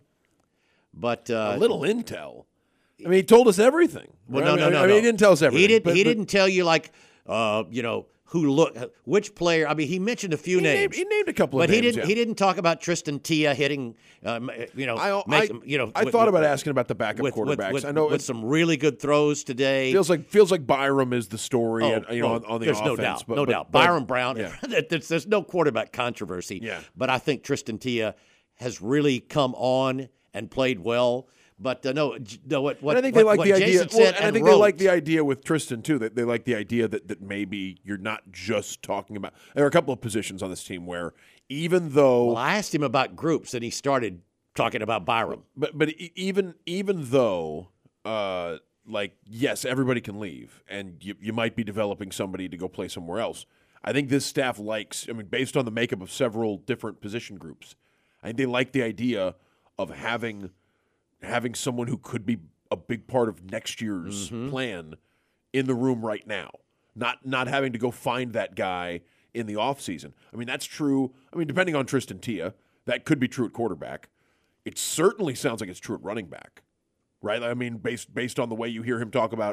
But uh, A little intel. I mean, he told us everything. Well, right? no, I mean, no, no. I mean, no. he didn't tell us everything. He didn't. but- he but didn't tell you like, uh, you know, who look, which player. I mean, he mentioned a few He names. named, he named a couple but of he names. didn't. yeah. He didn't talk about Tristan Tia hitting. Um, you know, I, make I, some, you know. I with- thought with- about asking about the backup with, with, quarterbacks. with, I know with it some really good throws today. feels like feels like Byram is the story. Oh, and, you know, oh, on, on the there's offense. no doubt, but, no but- doubt. but- Byron Brown. yeah. there's, there's no quarterback controversy. Yeah. But I think Tristan Tia has really come on and played well. But uh, no, j- no, what what, And I think what, they like what the idea. Jason Well, said and I and think wrote, they like the idea with Tristan too. That they like the idea that, that maybe you're not just talking about. There are a couple of positions on this team where even though, Well, I asked him about groups, and he started talking about Byram. but but e- even even though, uh, like yes, everybody can leave, and you you might be developing somebody to go play somewhere else. I think this staff likes. I mean, based on the makeup of several different position groups, I think they like the idea of having. having someone who could be a big part of next year's Mm-hmm. plan in the room right now, not not having to go find that guy in the offseason. I mean, that's true. I mean, depending on Tristan Tia, that could be true at quarterback. It certainly sounds like it's true at running back, right? I mean, based based on the way you hear him talk about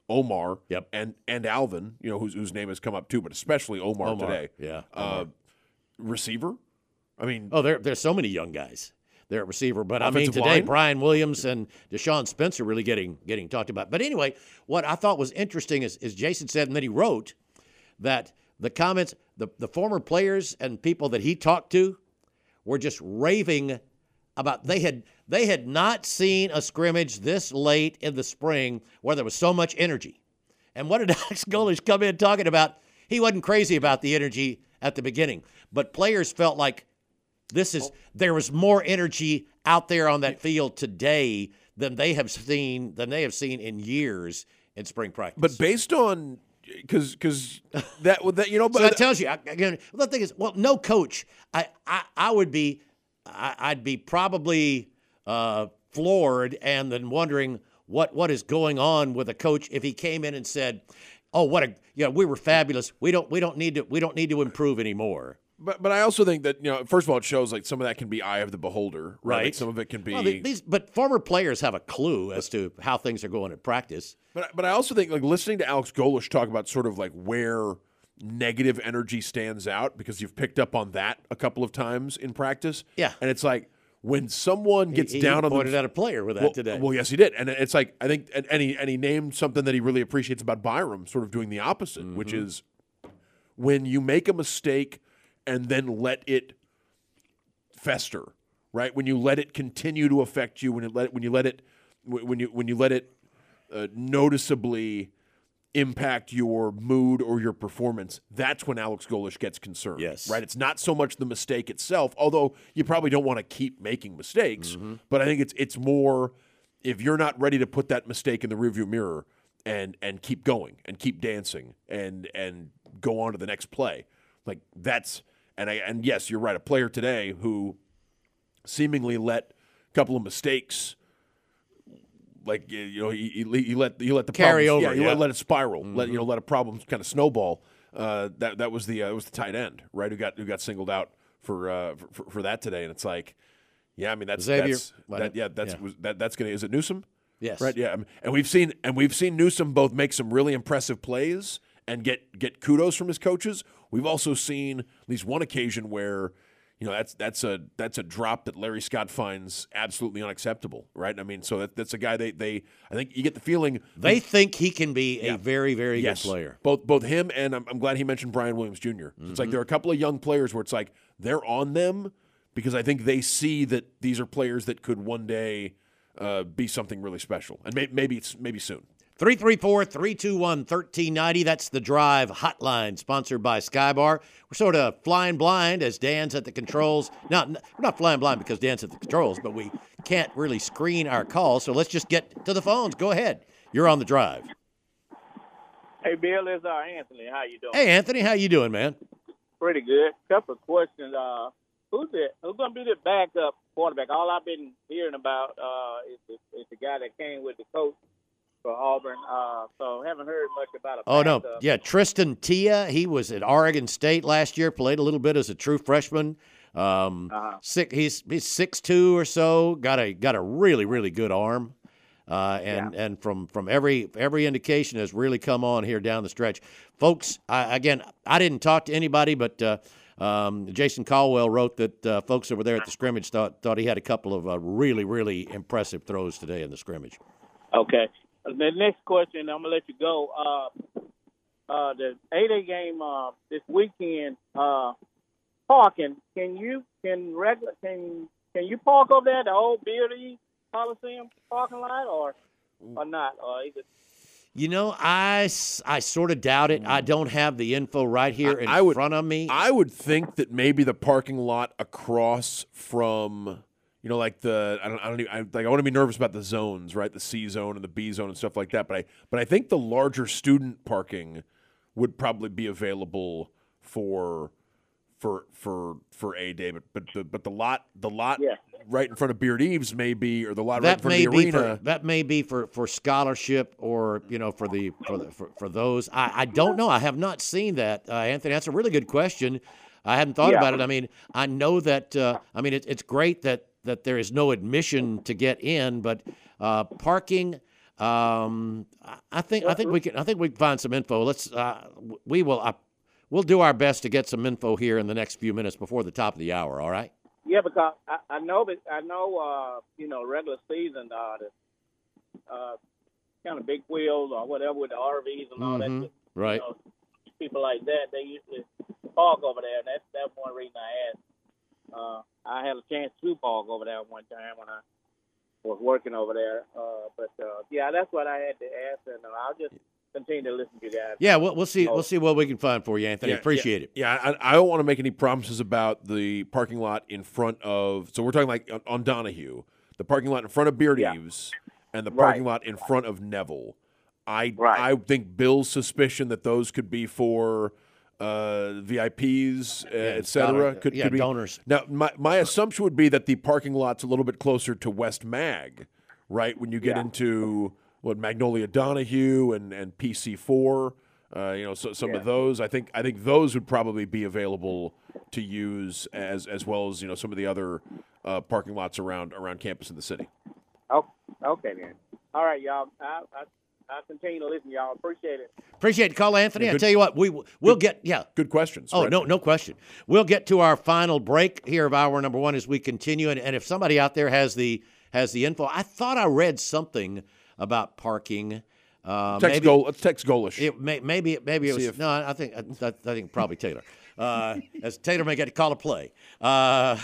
Omar, Yep. and and Alvin, you know, whose whose name has come up too, but especially Omar, Omar, today. yeah, Uh, receiver. I mean, Oh, there there's so many young guys there at receiver, but I mean Offensive today line? Brian Williams and Deshaun Spencer really getting getting talked about. But anyway, what I thought was interesting is, is Jason said, and then he wrote that the comments, the, the former players and people that he talked to were just raving about they had they had not seen a scrimmage this late in the spring where there was so much energy. And what did Alex Golesh come in talking about? He wasn't crazy about the energy at the beginning, but players felt like this is there was more energy out there on that field today than they have seen than they have seen in years in spring practice. but based on because because that that you know, but So that tells you again. The thing is, well, no coach. I I, I would be, I, I'd be probably uh, floored and then wondering what what is going on with a coach if he came in and said, "Oh, what a yeah, we were fabulous. We don't we don't need to we don't need to improve anymore." But but I also think that, you know, first of all, it shows like some of that can be eye of the beholder, right? Right. Like some of it can be. Well, the- these, but former players have a clue as to how things are going at practice. But but I also think like listening to Alex Golesh talk about sort of like where negative energy stands out, because you've picked up on that a couple of times in practice. Yeah. And it's like when someone gets he, down he on pointed them, out a player with that well, today. well, yes, he did, and it's like I think, and, and he and he named something that he really appreciates about Byram, sort of doing the opposite, Mm-hmm. which is when you make a mistake and then let it fester, right? When you let it continue to affect you, when it let when you let it when you when you let it uh, noticeably impact your mood or your performance, that's when Alex Golesh gets concerned. Yes. Right? It's not so much the mistake itself, although you probably don't want to keep making mistakes, Mm-hmm. but I think it's it's more if you're not ready to put that mistake in the rearview mirror and and keep going and keep dancing and and go on to the next play. Like that's and I and yes, you're right, a player today who seemingly let a couple of mistakes, like you you know, you, you, you let you let the Carry problems, over, yeah, you yeah. let, let it spiral, let you know, let a problem kind of snowball. Uh, that that was the uh, it was the tight end, right? Who got who got singled out for uh, for, for that today, and it's like, yeah, I mean that's Xavier, that's what- that, yeah that's yeah. Was, that that's gonna is it Newsome? Yes. Right. Yeah. I mean, and we've seen and we've seen Newsome both make some really impressive plays and get get kudos from his coaches. We've also seen at least one occasion where, you know, that's that's a that's a drop that Larry Scott finds absolutely unacceptable. Right. I mean, so that, that's a guy they they I think you get the feeling They think he can be Yeah. a very, very yes, good player. Both both him and I'm, I'm glad he mentioned Brian Williams Junior It's Mm-hmm. like there are a couple of young players where it's like they're on them because I think they see that these are players that could one day uh, be something really special, and may, maybe it's maybe soon. three three four, three two one, one three nine zero. That's the Drive hotline, sponsored by Skybar. We're sort of flying blind as Dan's at the controls. No, n- we're not flying blind because Dan's at the controls, but we can't really screen our calls. So let's just get to the phones. Go ahead. You're on the Drive. Hey, Bill, it's uh, Anthony. How you doing? Hey, Anthony, how you doing, man? Pretty good. Couple of questions. Uh, who's it? Who's gonna be the backup quarterback? All I've been hearing about uh, is, the, is the guy that came with the coach for Auburn. Uh, so haven't heard much about a Oh, no. backup. Yeah, Tristan Tia. He was at Oregon State last year, played a little bit as a true freshman. Um, Uh-huh. six, he's he's six two or so. Got a got a really really good arm, uh, and and from from every every indication has really come on here down the stretch, folks. I, again, I didn't talk to anybody, but uh, um, Jason Caldwell wrote that uh, folks over there at the scrimmage thought thought he had a couple of uh, really really impressive throws today in the scrimmage. Okay. The next question, I'm gonna let you go. Uh, uh, the eight A game uh, this weekend. Uh, parking. Can you can regular can can you park over there at the old Beardy Coliseum parking lot or or not? Or is it? You know, I, s- I sort of doubt it. I don't have the info right here in I would- front of me. I would think that maybe the parking lot across from, you know, like the I don't I don't even, I, like I want to be nervous about the zones, right? The C zone and the B zone and stuff like that. But I but I think the larger student parking would probably be available for for for for a day. But but the but the lot the lot Yeah. right in front of Beard Eves may be, or the lot right in that front may of the be arena. for that may be for, for scholarship or you know for the for the, for, for those. I, I don't know. I have not seen that, uh, Anthony. That's a really good question. I hadn't thought Yeah. about it. I mean, I know that. Uh, I mean, it, it's great that that there is no admission to get in, but uh, parking. Um, I- I think I think we can I think we can find some info. Let's uh, we will uh, we'll do our best to get some info here in the next few minutes before the top of the hour. All right. Yeah, because I, I know that I know uh, you know regular season uh, the uh, kind of big wheels or whatever with the R Vs and all Mhm. that. Right. You know, people like that, they usually park over there, and that's that's one reason I asked. Uh, I had a chance to park over there one time when I was working over there. Uh, but uh, yeah, that's what I had to ask, and uh, I'll just continue to listen to you guys. Yeah, we'll, we'll see. We'll see what we can find for you, Anthony. Yeah, Appreciate yeah, it. Yeah, I, I don't want to make any promises about the parking lot in front of. So we're talking like on, on Donahue, the parking lot in front of Beard Yeah. Eves, and the Right. parking lot in front of Neville. I Right. I think Bill's suspicion that those could be for uh, V I Ps, uh, et cetera. dollar- Could, yeah, could be donors. Now, my my assumption would be that the parking lot's a little bit closer to West Mag, right? When you get Yeah. into what Magnolia Donahue and, and P C four, uh, you know, so, some Yeah. of those. I think I think those would probably be available to use as as well as you know some of the other uh, parking lots around around campus in the city. Oh, okay then. All right, y'all. I, I I'll continue to listen, y'all. Appreciate it. Appreciate the call, Anthony. Yeah, I good- tell you what, we we'll get yeah. Good questions. Oh, right? no, no question. We'll get to our final break here of hour number one as we continue. And, and if somebody out there has the has the info, I thought I read something about parking. Uh, Text maybe goal. Let's text goalish. it may, maybe maybe it was See if- no. I think I, I think probably Taylor. Uh, as Taylor may get to call a play. Uh,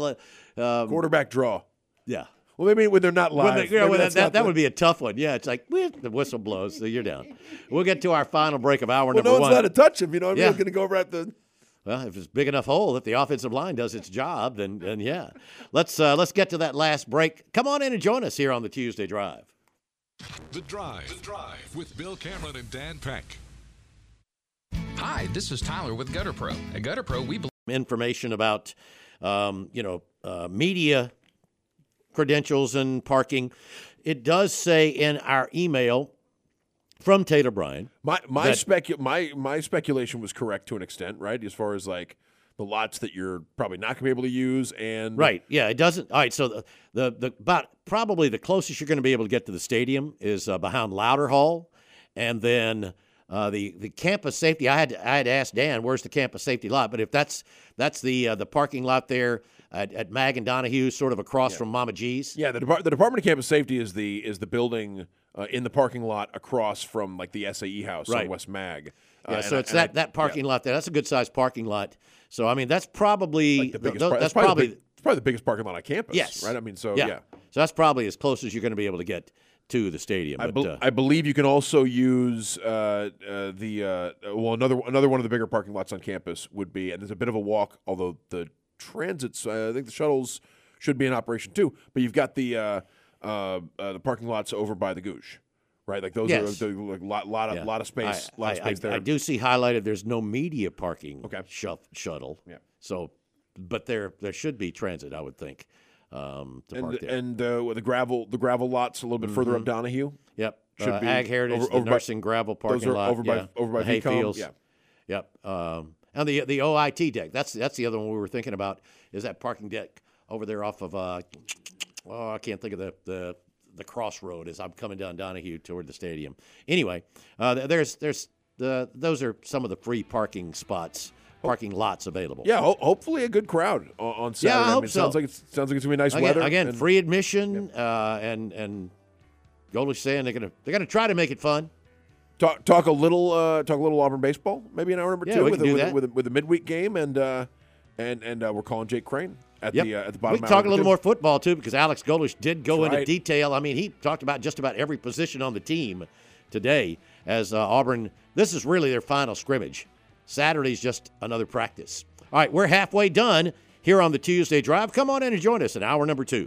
um, Quarterback draw. yeah. Well, maybe when they're not live. When the- yeah, Maybe well, that's that, not that the- would be a tough one. Yeah, it's like whiz, the whistle blows, so you're down. We'll get to our final break of hour Well, number no one's one. allowed to touch him. You know, what I mean, Yeah. We're going to go over at the. Well, if it's a big enough hole, if the offensive line does its job, then then yeah. Let's uh, let's get to that last break. Come on in and join us here on the Tuesday Drive. The Drive. The Drive with Bill Cameron and Dan Peck. Hi, this is Tyler with Gutter Pro. At Gutter Pro, we believe Information about um, you know uh, media credentials and parking. It does say in our email from Taylor Bryan. My my That- specu- my my speculation was correct to an extent, right? As far as like the lots that you're probably not going to be able to use, and Right. Yeah, it doesn't. All right. So the the, the about probably the closest you're going to be able to get to the stadium is uh, behind Louder Hall, and then uh, the the campus safety. I had I had asked Dan, where's the campus safety lot? But if that's that's the uh, the parking lot there at, at Mag and Donahue, sort of across from Mama G's. yeah, the Depart- the Department of Campus Safety is the is the building uh, in the parking lot across from like the S A E house Right. on West Mag. Uh, Yeah, and so I- it's and I- that, that parking yeah, lot there. That's a good sized parking lot. So I mean, that's probably like the biggest. th- par- that's probably, probably the big- it's probably the biggest parking lot on campus. yes, right. I mean, so yeah. yeah. So that's probably as close as you're going to be able to get to the stadium. I, But, bel uh, I believe you can also use uh, uh, the uh, well another another one of the bigger parking lots on campus would be, and there's a bit of a walk, although the transits uh, I think the shuttles should be in operation too. But you've got the uh, uh, uh, the parking lots over by the Goosh, right? Like those Yes. are the, like lot lot of yeah. lot of space, I, lot of I- space I- there. I do see highlighted. There's no media parking. Okay. shu- shuttle. Yeah. So, but there there should be transit, I would think, um, to and park there. and uh, with the gravel the gravel lots a little bit further up Donahue. yep. should uh, be Ag Heritage, over- the over by- nursing gravel parking Those are lot. over by yeah. over by the hay V COM, fields. Yeah. Yep. Um, and the the O I T deck. That's that's the other one we were thinking about. Is that parking deck over there off of? Uh, oh, I can't think of the the the crossroad as I'm coming down Donahue toward the stadium. Anyway, uh, th- there's there's the those are some of the free parking spots, parking lots available. Yeah, ho- hopefully a good crowd on, on Saturday. Yeah, I mean, hope it sounds so. like it's sounds like it's gonna be nice Again, weather. again and- free admission, uh, and and Goldie's saying they're gonna they're gonna try to make it fun. Talk, talk a little, uh, talk a little Auburn baseball, maybe an hour number Yeah, two we with can a, do with, a, that. with, a, with a midweek game, and uh, and and uh, we're calling Jake Crane at Yep. the uh, at the bottom. We can hour talk a number little two. more football too, because Alex Golish did go That's into right. detail. I mean, he talked about just about every position on the team today. As uh, Auburn, this is really their final scrimmage. Saturday's just another practice. All right, we're halfway done here on the Tuesday Drive. Come on in and join us in hour number two.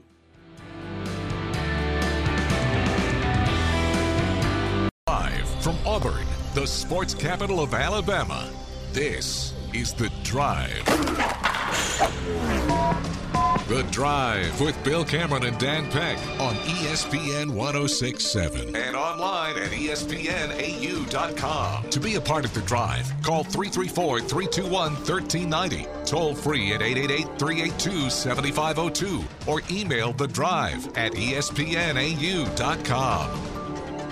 Live from Auburn, the sports capital of Alabama, this is The Drive. The Drive with Bill Cameron and Dan Peck on E S P N ten sixty-seven and online at E S P N A U dot com. To be a part of The Drive, call three three four, three two one, one three nine zero, toll free at eight eight eight, three eight two, seven five zero two, or email The Drive at E S P N A U dot com.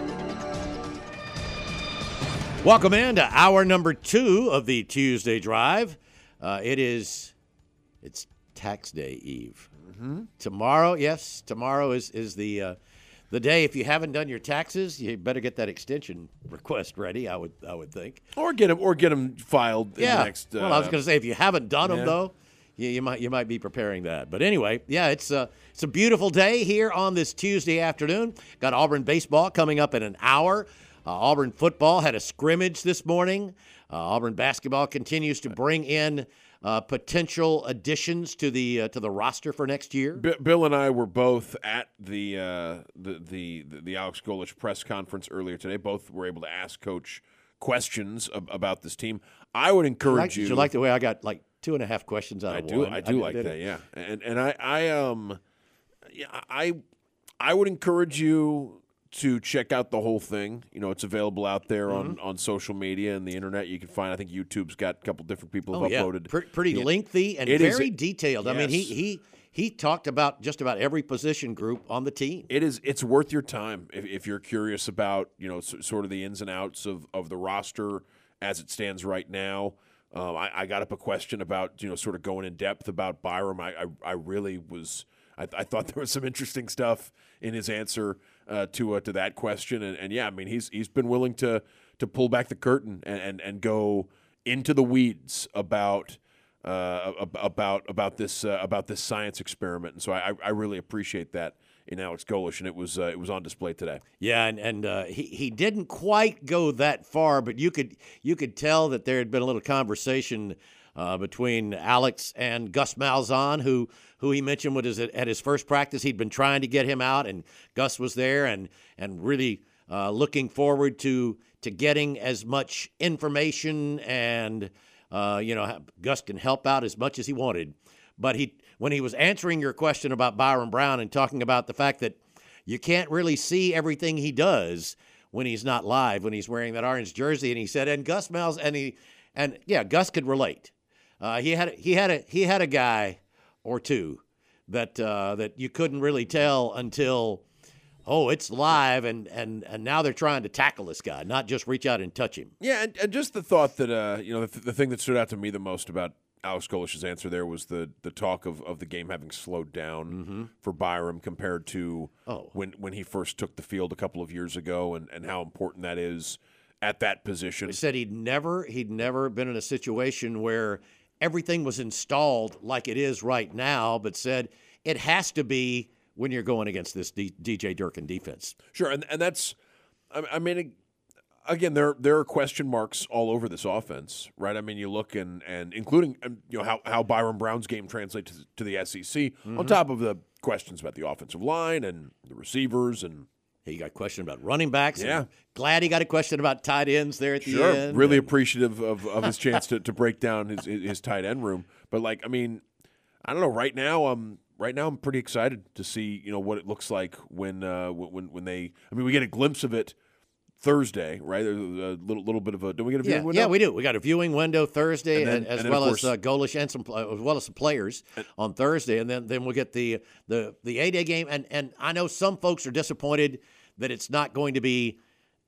Welcome in to hour number two of the Tuesday Drive. Uh, it is, it's Tax Day Eve. Mm-hmm. Tomorrow, yes, tomorrow is is the uh, the day. If you haven't done your taxes, you better get that extension request ready. I would I would think, or get them or get them filed. Yeah. In the next, uh, well, I was going to say if you haven't done them yeah. though, you, you might you might be preparing that. But anyway, yeah, it's uh, it's a beautiful day here on this Tuesday afternoon. Got Auburn baseball coming up in an hour. Uh, Auburn football had a scrimmage this morning. Uh, Auburn basketball continues to bring in uh, potential additions to the uh, to the roster for next year. B- Bill and I were both at the, uh, the the the the Alex Golesh press conference earlier today. Both were able to ask Coach questions ab- about this team. I would encourage like, you. Did you like the way I got like two and a half questions out I of do. one? I do I like did that. it. Yeah, and and I I um yeah I I would encourage you to check out the whole thing. You know, it's available out there Mm-hmm. on, on social media and the internet. You can find, I think YouTube's got a couple different people Oh, have yeah. uploaded. Pre- pretty Yeah. lengthy and It is- very detailed. I mean, he Yes. he he talked about just about every position group on the team. It is. It's worth your time if, if you're curious about, you know, s- sort of the ins and outs of, of the roster as it stands right now. Um, I, I got up a question about, you know, sort of going in depth about Byram. I I, I really was. I, I thought there was some interesting stuff in his answer uh, to uh, to that question, and, and yeah, I mean he's he's been willing to to pull back the curtain and, and, and go into the weeds about uh, about about this uh, about this science experiment, and so I, I really appreciate that in Alex Golesh, and it was uh, it was on display today. Yeah, and and uh, he he didn't quite go that far, but you could you could tell that there had been a little conversation uh, between Alex and Gus Malzahn, who who he mentioned was at his first practice. He'd been trying to get him out, and Gus was there, and and really uh, looking forward to to getting as much information, and uh, you know Gus can help out as much as he wanted. But he when he was answering your question about Byram Brown and talking about the fact that you can't really see everything he does when he's not live, when he's wearing that orange jersey, and he said, and Gus Malzahn, and he and yeah, Gus could relate. Uh, he had he had a he had a guy or two that uh, that you couldn't really tell until, oh, it's live, and, and, and now they're trying to tackle this guy, not just reach out and touch him. Yeah, and, and just the thought that uh, you know the, the thing that stood out to me the most about Alex Golesh's answer there was the the talk of, of the game having slowed down Mm-hmm. for Byram compared to Oh. when when he first took the field a couple of years ago, and, and how important that is at that position. He said he'd never he'd never been in a situation where everything was installed like it is right now, but said it has to be when you're going against this D- DJ Durkin defense. Sure, and and that's, I, I mean, again, there there are question marks all over this offense, right? I mean, you look and and including um, you know how how Byram Brown's game translates to, to the S E C, Mm-hmm. on top of the questions about the offensive line and the receivers, and He got a question about running backs. Yeah. And glad he got a question about tight ends there at the sure, end. really And- appreciative of, of his chance to, to break down his his tight end room. But like, I mean, I don't know. Right now, I'm right now I'm pretty excited to see you know what it looks like when uh, when when they. I mean, we get a glimpse of it Thursday, right? There's a little little bit of a. Don't we get a viewing Yeah, window? yeah, we do. We got a viewing window Thursday, And then- and, as and then, well of as course- uh, Golesh and some, pl- as well as some players on Thursday, and then, then we'll get the the the A-Day game. And and I know some folks are disappointed that it's not going to be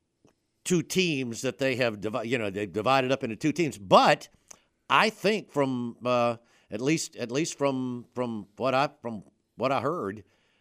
two teams that they have, divi- you know, they've divided up into two teams. But I think from uh, at least at least from from what I from what I heard.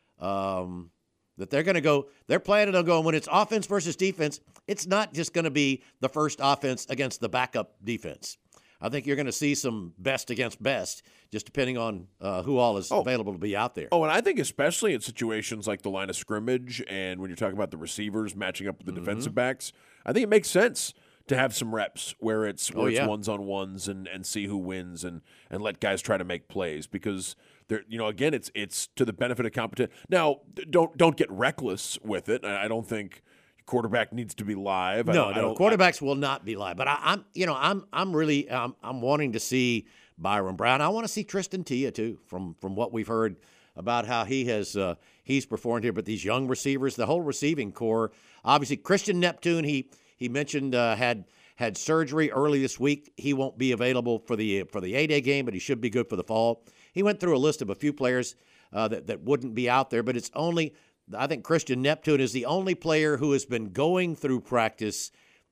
Um, that they're going to go, they're planning on going, when it's offense versus defense, it's not just going to be the first offense against the backup defense. I think you're going to see some best against best, just depending on uh, who all is Oh. available to be out there. Oh, and I think especially in situations like the line of scrimmage and when you're talking about the receivers matching up with the Mm-hmm. defensive backs, I think it makes sense to have some reps where it's where Oh, it's yeah. ones on ones and, and see who wins and, and let guys try to make plays because they're you know again it's it's to the benefit of competition. Now don't don't get reckless with it. I I don't think quarterback needs to be live. I No, don't, I no, don't, quarterbacks will not be live. But I, I'm, you know, I'm, I'm really, I'm, I'm wanting to see Byram Brown. I want to see Tristan Tia too, from from what we've heard about how he has, uh, he's performed here. But these young receivers, the whole receiving core, obviously Christian Neptune, he he mentioned uh, had had surgery early this week. He won't be available for the for the A-Day game, but he should be good for the fall. He went through a list of a few players uh, that that wouldn't be out there, but it's only. I think Christian Neptune is the only player who has been going through practice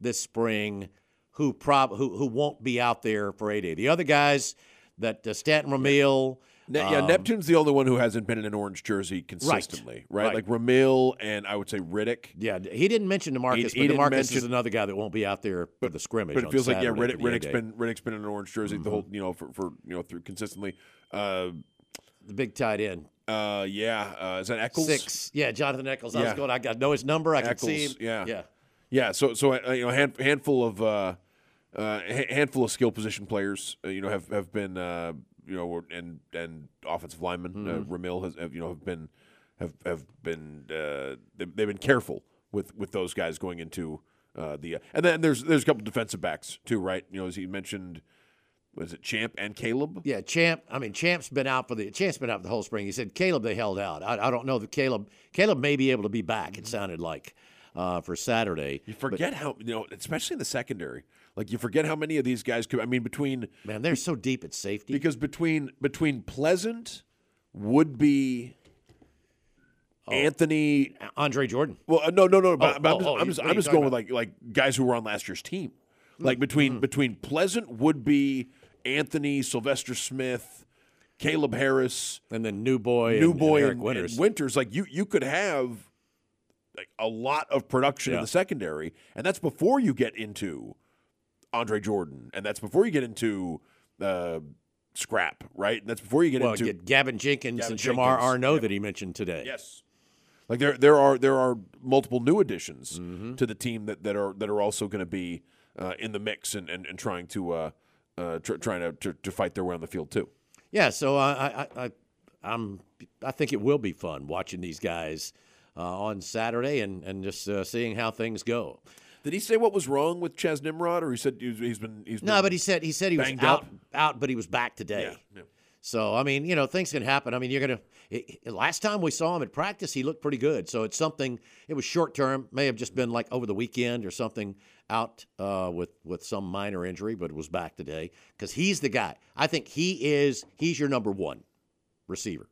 this spring who prob who who won't be out there for eight A. The other guys that uh, Stanton Ramil. Ne- yeah, um, Neptune's the only one who hasn't been in an orange jersey consistently, right? right. Like Ramil and I would say Riddick. Yeah, he didn't mention DeMarcus, He- but he didn't DeMarcus mention- is another guy that won't be out there for the scrimmage. But it on feels like yeah, Saturday Riddick, for the Riddick's eight A. been Riddick's been in an orange jersey the whole you know for, for you know through consistently. Uh, the big tight end. uh, yeah, uh, is that Eccles? Six. Yeah, Jonathan Eccles. I was Yeah. going. I got know his number. I can see him. Eccles, yeah. Yeah. Yeah, so so uh, you know, a hand, handful of uh, uh, ha- handful of skill position players, uh, you know, have have been uh, you know, and and offensive linemen. Mm-hmm. Uh, Ramil has have, you know have been have have been uh, they've, they've been careful with, with those guys going into uh, the uh, and then there's there's a couple defensive backs too, right? You know, as he mentioned, was it Champ and Caleb? Yeah, Champ. I mean, Champ's been out for the Champ's been out for the whole spring. He said Caleb they held out. I, I don't know that Caleb Caleb may be able to be back. It sounded like uh, for Saturday. You forget how you know, especially in the secondary. Like you forget how many of these guys could. I mean, between Man, they're so deep at safety. because between between Pleasant, Woodby, Anthony. Andre Jordan. Well, uh, no, no, no. But, Oh, but I'm oh, just, oh, I'm just, what are I'm you just talking going with like like guys who were on last year's team. Like between between Pleasant, Woodby, Anthony, Sylvester Smith, Caleb Harris, And then New Boy, New and, Boy, and Eric and, Winters. and Winters. Like you, you could have like a lot of production in Yeah. the secondary, and that's before you get into Andre Jordan, and that's before you get into uh, Scrap, right? And that's before you get well, into get Gavin Jenkins Gavin and Jamar Jenkins, Arnaud yep. that he mentioned today. yes. Like there, there are there are multiple new additions Mm-hmm. to the team that, that are that are also going to be uh, in the mix and, and, and trying to uh, uh, tr- trying to, to to fight their way on the field too. Yeah, so I, I, I, I'm, I think it will be fun watching these guys uh, on Saturday and and just uh, seeing how things go. Did he say what was wrong with Chaz Nimrod, or he said he's, he's been he's No, been but he said he said he was banged out up? out, but he was back today. Yeah, yeah. So I mean, you know, things can happen. I mean, you're gonna. It, it- last time we saw him at practice, he looked pretty good. So it's something. It was short term. May have just been like over the weekend or something out uh, with with some minor injury, but it was back today because he's the guy. I think he is. He's your number one receiver.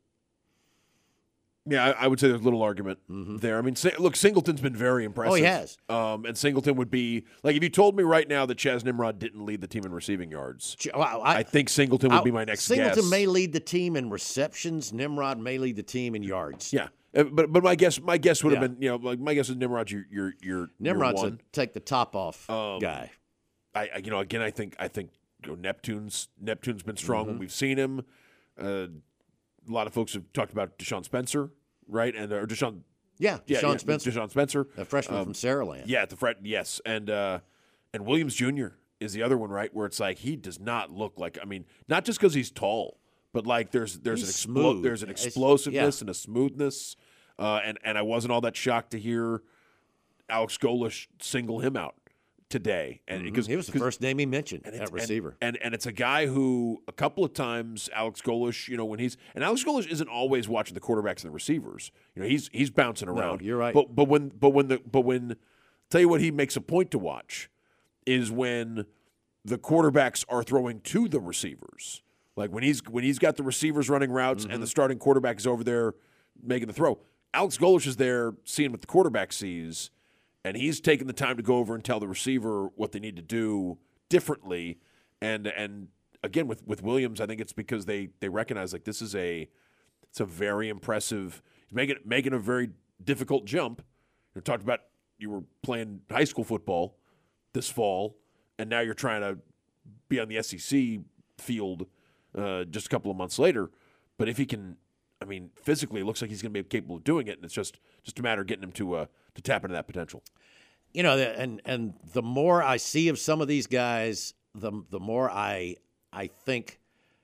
Yeah, I, I would say there's little argument there. I mean, Sa- look, Singleton's been very impressive. Oh, he has. Um, and Singleton would be like if you told me right now that Chaz Nimrod didn't lead the team in receiving yards, Ch- well, I, I, think Singleton would I- be my next Singleton guess. may lead the team in receptions. Nimrod may lead the team in yards. Yeah, Uh, but but my guess my guess would have Yeah. been you know like my guess is Nimrod's your your your Nimrod's your a one. take the top off Um, guy. I, I you know again I think I think you know, Neptune's Neptune's been strong Mm-hmm. when we've seen him. Uh, a lot of folks have talked about Deshaun Spencer, right? And or Deshaun Yeah, yeah, Sean yeah, Spencer, Deshaun Spencer, a freshman Um, from Saraland. Yeah, at the fret, yes, and uh, and Williams Junior is the other one, right? Where it's like he does not look like. I mean, not just because he's tall, but like there's there's He's an explo- smooth. there's an It's- explosiveness yeah. and a smoothness, uh, and and I wasn't all that shocked to hear Alex Golish single him out today, and because He was the 'cause- first name he mentioned and at it's- and- receiver. And, and it's a guy who a couple of times Alex Golish, you know, when he's and Alex Golish isn't always watching the quarterbacks and the receivers. You know, he's he's bouncing around. you're right. But but when but when the but when tell you what he makes a point to watch is when the quarterbacks are throwing to the receivers. Like when he's when he's got the receivers running routes Mm-hmm. and the starting quarterback is over there making the throw. Alex Golish is there seeing what the quarterback sees. And he's taking the time to go over and tell the receiver what they need to do differently. And and again with, with Williams, I think it's because they they recognize like this is a it's a very impressive he's making making a very difficult jump. You talked about you were playing high school football this fall, and now you're trying to be on the S E C field uh, just a couple of months later. But if he can, I mean, physically, it looks like he's going to be capable of doing it, and it's just just a matter of getting him to uh, to tap into that potential. You know, the- and and the more I see of some of these guys, the the more I I think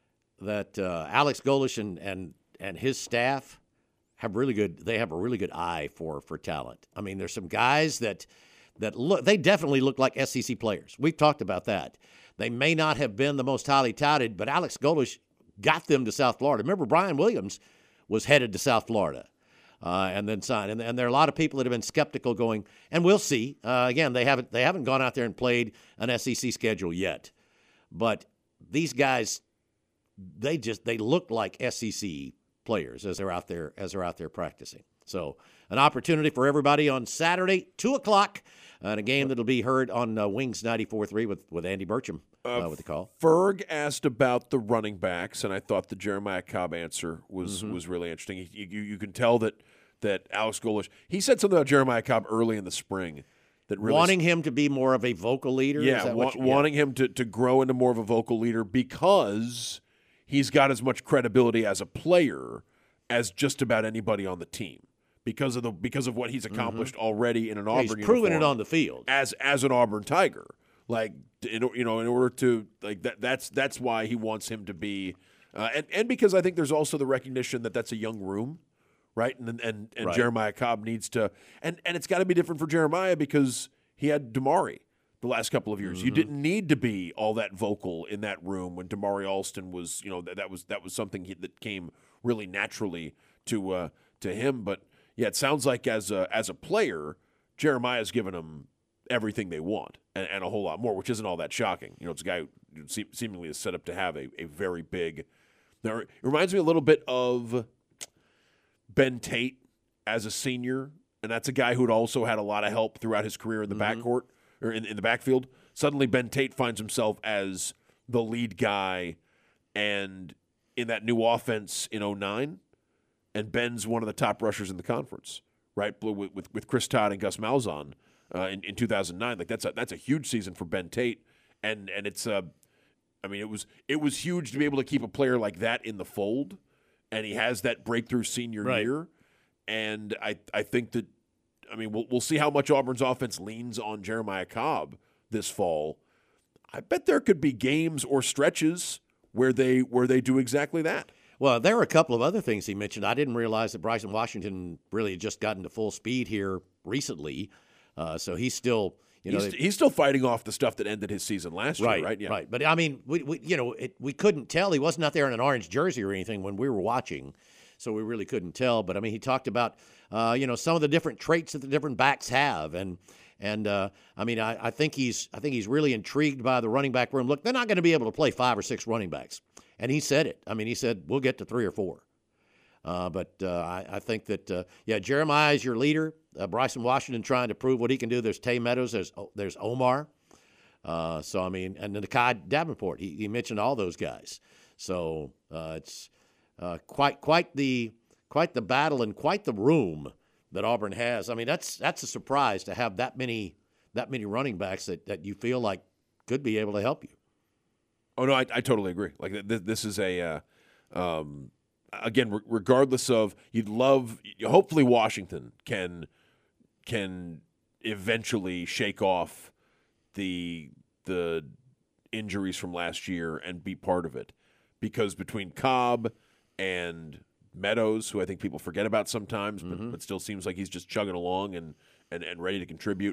that uh, Alex Golish and, and and his staff have really good. They have a really good eye for for talent. I mean, there's some guys that that look. They definitely look like S E C players. We've talked about that. They may not have been the most highly touted, but Alex Golish got them to South Florida. Remember, Brian Williams was headed to South Florida. Uh, and then signed. And, and there are a lot of people that have been skeptical going, and we'll see. Uh, again, they haven't they haven't gone out there and played an S E C schedule yet. But these guys, they just they look like S E C players as they're out there as they're out there practicing. So an opportunity for everybody on Saturday, two o'clock, and a game that'll be heard on uh, Wings ninety-four point three with, with Andy Burcham uh, uh, with the call. Ferg asked about the running backs, and I thought the Jeremiah Cobb answer was Mm-hmm. was really interesting. You, you, you can tell that that Alex Golesh, he said something about Jeremiah Cobb early in the spring. That really Wanting him to be more of a vocal leader? Yeah, Is that wa- what you- wanting him to, to grow into more of a vocal leader because he's got as much credibility as a player as just about anybody on the team because of the because of what he's accomplished already in an Yeah, Auburn he's proven it uniform on the field. as as an Auburn Tiger. Like in, you know, in order to like that that's that's why he wants him to be, uh, and and because I think there's also the recognition that that's a young room. Right, and and, and Right. Jeremiah Cobb needs to, and, and it's got to be different for Jeremiah because he had Damari the last couple of years. Mm-hmm. You didn't need to be all that vocal in that room when Damari Alston was, you know, that, that was that was something he, that came really naturally to uh, to him. But yeah, it sounds like as a as a player, Jeremiah's given him everything they want and, and a whole lot more, which isn't all that shocking. You know, it's a guy who se- seemingly is set up to have a, a very big. There, it reminds me a little bit of Ben Tate as a senior, and that's a guy who'd also had a lot of help throughout his career in the Mm-hmm. backcourt or in, in the backfield. Suddenly, Ben Tate finds himself as the lead guy, and in that new offense in oh nine, and Ben's one of the top rushers in the conference, right? With with, with Chris Todd and Gus Malzahn uh, in, in two thousand nine, like that's a that's a huge season for Ben Tate, and and it's uh, I mean it was it was huge to be able to keep a player like that in the fold. And he has that breakthrough senior Right. year, and I I think that I mean we'll we'll see how much Auburn's offense leans on Jeremiah Cobb this fall. I bet there could be games or stretches where they where they do exactly that. Well, there were a couple of other things he mentioned. I didn't realize that Bryson Washington really had just gotten to full speed here recently, uh, so he's still, you know, he's, he's still fighting off the stuff that ended his season last right, year, right? Yeah. right. But I mean, we, we you know, it, we couldn't tell. He wasn't out there in an orange jersey or anything when we were watching, so we really couldn't tell. But I mean, he talked about, uh, you know, some of the different traits that the different backs have, and and uh, I mean, I, I think he's I think he's really intrigued by the running back room. Look, they're not going to be able to play five or six running backs, and he said it. I mean, he said we'll get to three or four. Uh, but uh, I, I think that, uh, yeah, Jeremiah is your leader. Uh, Bryson Washington trying to prove what he can do. There's Tay Meadows. There's there's Omar. Uh, so, I mean, and then Nakai Davenport. He, he mentioned all those guys. So uh, it's uh, quite quite the quite the battle and quite the room that Auburn has. I mean, that's that's a surprise to have that many that many running backs that, that you feel like could be able to help you. Oh no, I, I totally agree. Like th- this is a uh, um, again, re- regardless of you'd love, hopefully Washington can can eventually shake off the the injuries from last year and be part of it, because between Cobb and Meadows, who I think people forget about sometimes, but, Mm-hmm. but still seems like he's just chugging along and and, and ready to contribute,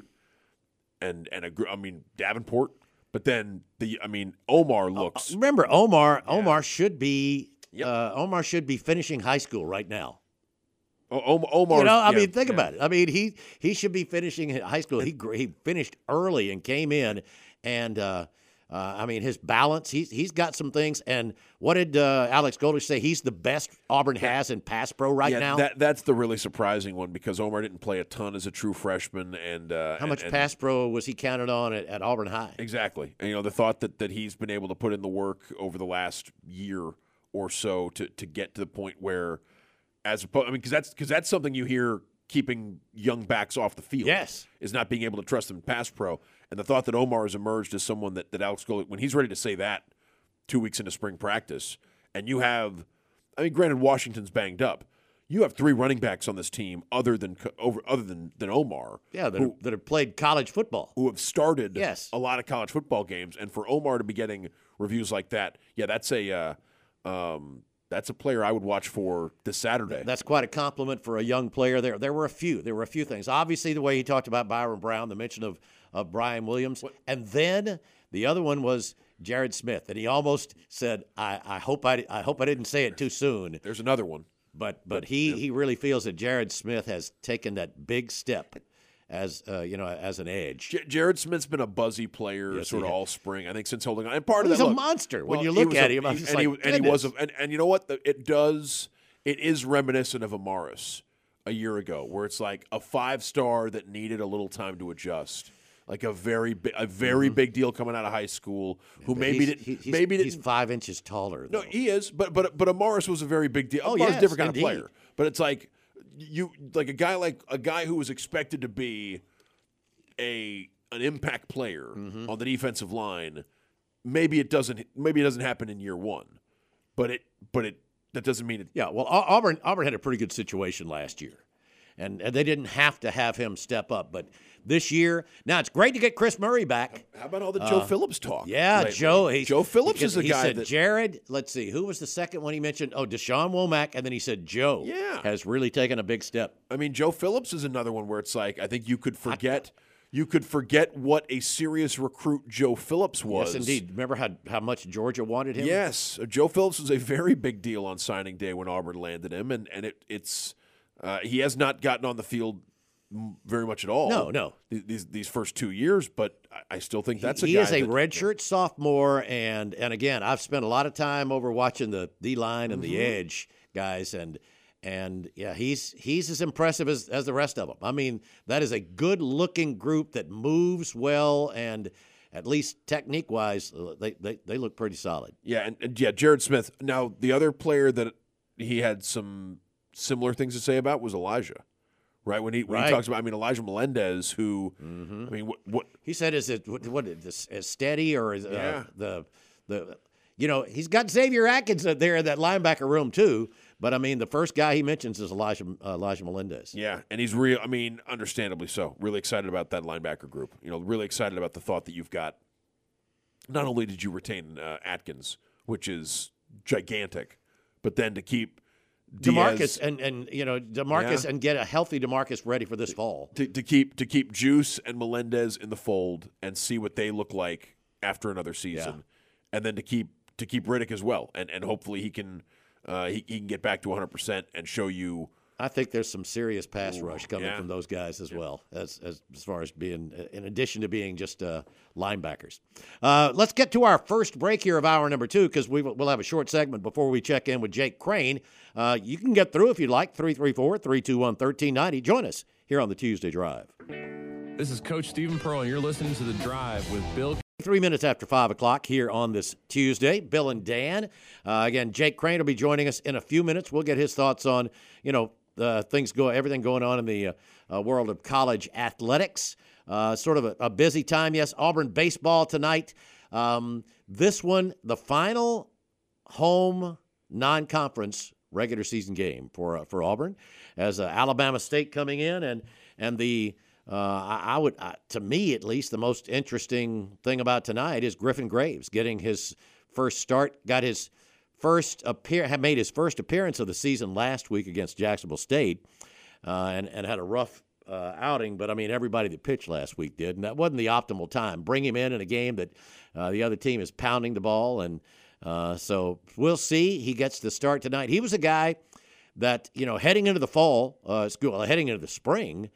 and and a, gr- I mean Davenport. But then the, I mean, Omar looks. Remember, Omar. Omar should be. Uh, Omar should be finishing high school right now. O- Om- Omar. You know, I yeah, mean, think yeah. about it. I mean, he he should be finishing high school. He gr- he finished early and came in, and uh, uh, I mean, his balance. He's he's got some things. And what did uh, Alex Goldrich say? He's the best Auburn has in pass pro right yeah, now. That that's the really surprising one, because Omar didn't play a ton as a true freshman, and uh, How and- much and- pass pro was he counted on at, at Auburn High? Exactly. And, you know, the thought that, that he's been able to put in the work over the last year or so to, to get to the point where, as opposed, I mean, because that's because that's something you hear keeping young backs off the field. Yes. Is not being able to trust them in pass pro. And the thought that Omar has emerged as someone that, that Alex Goldrich, when he's ready to say that two weeks into spring practice, and you have, I mean, granted, Washington's banged up. You have three running backs on this team other than over other than, than Omar. Yeah, that, who, that have played college football. who have started Yes. a lot of college football games, and for Omar to be getting reviews like that, yeah, that's a uh, um, that's a player I would watch for this Saturday. That's quite a compliment for a young player. There, there were a few. There were a few things. Obviously, the way he talked about Byron Brown, the mention of of Brian Williams, and then the other one was Jared Smith, and he almost said, "I, I hope I, I hope I didn't say it too soon." There's another one. But but he, he really feels that Jared Smith has taken that big step as uh, you know as an edge. J- Jared Smith's been a buzzy player Yes, sort he of has. all spring, I think, since holding on. And part of He's that, a look, monster. When well, you he look was at a- him, I'm he- just and, like, he, and he was, a, goodness. and, and you know what? The- It does. It is reminiscent of Amaris. a year ago, where it's like a five star that needed a little time to adjust. Like a very big, a very mm-hmm. big deal coming out of high school. Who but maybe he's, did, he's, maybe he's didn't, five inches taller. Though. No, he is. But but but Amaris was a very big deal. Oh, Amaris yes, is a different kind indeed. of player. But it's like you like a guy like a guy who was expected to be a an impact player mm-hmm. on the defensive line. Maybe it doesn't. Maybe it doesn't happen in year one. But it. But it. That doesn't mean it. Yeah. Well, Auburn. Auburn had a pretty good situation last year, and, and they didn't have to have him step up, but. This year, now it's great to get Chris Murray back. How about all the Joe uh, Phillips talk? Yeah, lately? Joe. He, Joe Phillips he, is the he guy said that Jared. Let's see, who was the second one he mentioned? Oh, Deshaun Womack, and then he said Joe. Yeah. Has really taken a big step. I mean, Joe Phillips is another one where it's like I think you could forget. I, you could forget what a serious recruit Joe Phillips was. Yes, indeed. Remember how how much Georgia wanted him? Yes, Joe Phillips was a very big deal on signing day when Auburn landed him, and and it it's uh, he has not gotten on the field very much at all. No, no. These these first two years, but I still think that's he, a guy. He is a that, redshirt sophomore, and and again, I've spent a lot of time over watching the D line and mm-hmm. the edge guys, and and yeah, he's he's as impressive as as the rest of them. I mean, that is a good looking group that moves well, and at least technique wise, they they they look pretty solid. Yeah, and, and yeah, Jared Smith. Now the other player that he had some similar things to say about was Elijah. Right when he when right. he talks about, I mean Elijah Melendez, who mm-hmm. I mean, what, what he said is it what, what is as steady or is uh, yeah. the the you know he's got Xavier Atkins there in that linebacker room too, but I mean the first guy he mentions is Elijah uh, Elijah Melendez. Yeah, and he's real. I mean, understandably so. Really excited about that linebacker group. You know, really excited about the thought that you've got. Not only did you retain uh, Atkins, which is gigantic, but then to keep. DeMarcus Diaz, and, and you know DeMarcus yeah. and get a healthy DeMarcus ready for this fall. To, to keep to keep Juice and Melendez in the fold and see what they look like after another season, yeah. and then to keep to keep Riddick as well, and and hopefully he can uh, he, he can get back to one hundred percent and show you. I think there's some serious pass Ooh, rush coming yeah. from those guys as yeah. well, as, as as far as being, in addition to being just uh, linebackers. Uh, let's get to our first break here of hour number two, because we we'll have a short segment before we check in with Jake Crane. Uh, you can get through if you'd like, three three four, three two one, one three nine zero. Join us here on the Tuesday Drive. This is Coach Stephen Pearl, and you're listening to The Drive with Bill. Three minutes after five o'clock here on this Tuesday. Bill and Dan. Uh, again, Jake Crane will be joining us in a few minutes. We'll get his thoughts on, you know, Uh, things go, everything going on in the uh, uh, world of college athletics. Uh, sort of a, a busy time. Yes, Auburn baseball tonight. Um, this one, the final home non-conference regular season game for uh, for Auburn, as uh, Alabama State coming in, and and the uh, I, I would uh, to me at least the most interesting thing about tonight is Griffin Graves getting his first start, got his. First appear had made his first appearance of the season last week against Jacksonville State, uh, and and had a rough uh, outing. But I mean, everybody that pitched last week did, and that wasn't the optimal time. Bring him in in a game that uh, the other team is pounding the ball, and uh, so we'll see. He gets the start tonight. He was a guy that, you know, heading into the fall, uh, school, heading into the spring,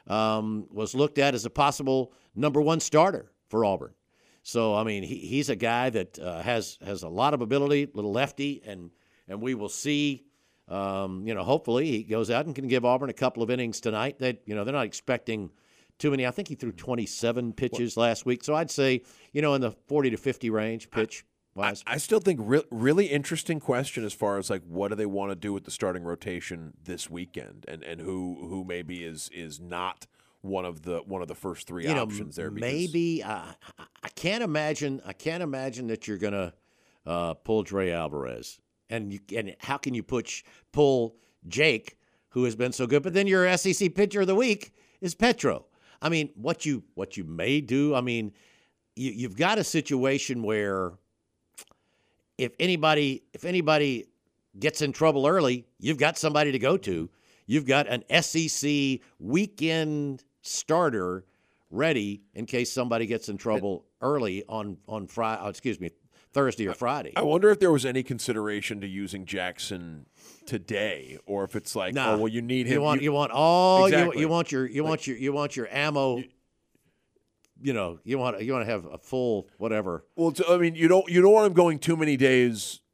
um, was looked at as a possible number one starter for Auburn. So, I mean, he, he's a guy that uh, has has a lot of ability, little lefty, and and we will see, um, you know, hopefully he goes out and can give Auburn a couple of innings tonight. That, you know, they're not expecting too many. I think he threw twenty-seven pitches last week. So I'd say, you know, in the forty to fifty range pitch wise. I, I still think re- really interesting question as far as like what do they want to do with the starting rotation this weekend, and, and who who maybe is is not one of the one of the first three you options know, there. Because maybe uh, I can't imagine. I can't imagine that you're gonna uh, pull Dre Alvarez, and you, and how can you push pull Jake, who has been so good? But then your S E C pitcher of the week is Petro. I mean, what you what you may do. I mean, you, you've got a situation where if anybody if anybody gets in trouble early, you've got somebody to go to. You've got an S E C weekend starter ready in case somebody gets in trouble early on on Friday. Oh, excuse me, Thursday or Friday. I wonder if there was any consideration to using Jackson today, or if it's like, nah, oh well, you need him. You want you, you want all exactly. you, you want your you like, want your you want your ammo. You, you know you want you want to have a full whatever. Well, I mean, you don't you don't want him going too many days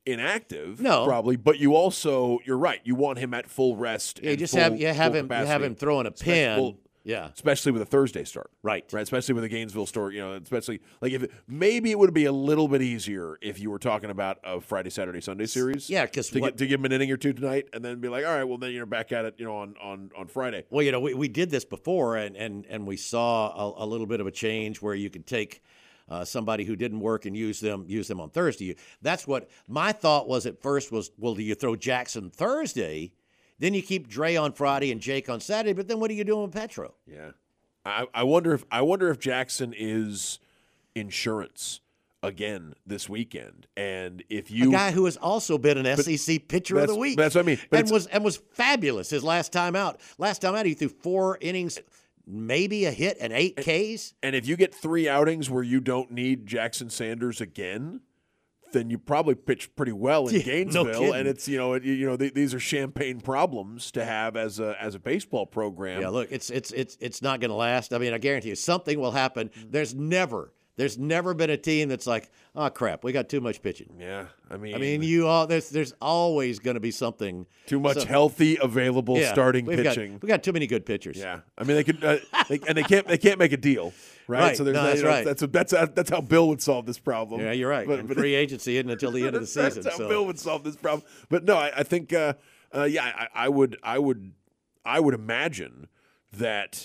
inactive, No. probably, but you also, you're right, you want him at full rest. Yeah, you and just full, have you have full him you capacity. have him throwing a Especially- pin. well, yeah, especially with a Thursday start. right. Right, especially with the Gainesville story, you know, especially like if it, maybe it would be a little bit easier if you were talking about a Friday, Saturday, Sunday series. Yeah, because to, get, to give him an inning or two tonight, and then be like, all right, well then you're back at it, you know, on on, on Friday. Well, you know, we, we did this before, and, and, and we saw a, a little bit of a change where you could take uh, somebody who didn't work and use them use them on Thursday. That's what my thought was at first was, well, do you throw Jackson Thursday? Then you keep Dre on Friday and Jake on Saturday, but then what are you doing with Petro? Yeah, I, I wonder if I wonder if Jackson is insurance again this weekend, and if you A guy who has also been an S E C pitcher of the that's- week. that's what I mean. But And it's- was and was fabulous his last time out. Last time out, he threw four innings, maybe a hit and eight Ks. and if you get three outings where you don't need Jackson Sanders again, then you probably pitched pretty well in Yeah, no Gainesville, kidding. and it's you know it, you know th- these are champagne problems to have as a as a baseball program. Yeah, look, it's it's it's it's not going to last. I mean, I guarantee you, something will happen. There's never there's never been a team that's like, oh crap, we got too much pitching. Yeah, I mean, I mean, you all there's there's always going to be something too much so- healthy available yeah, starting we've pitching. Got, we got too many good pitchers. Yeah, I mean they could, uh, they, and they can't they can't make a deal, right? Right. So there's No, that, that's you know, right. That's a, that's a, that's how Bill would solve this problem. Yeah, you're right. But, and but free agency isn't until the end of the season. That's how so. Bill would solve this problem. But no, I, I think, uh, uh, yeah, I, I would, I would, I would imagine that,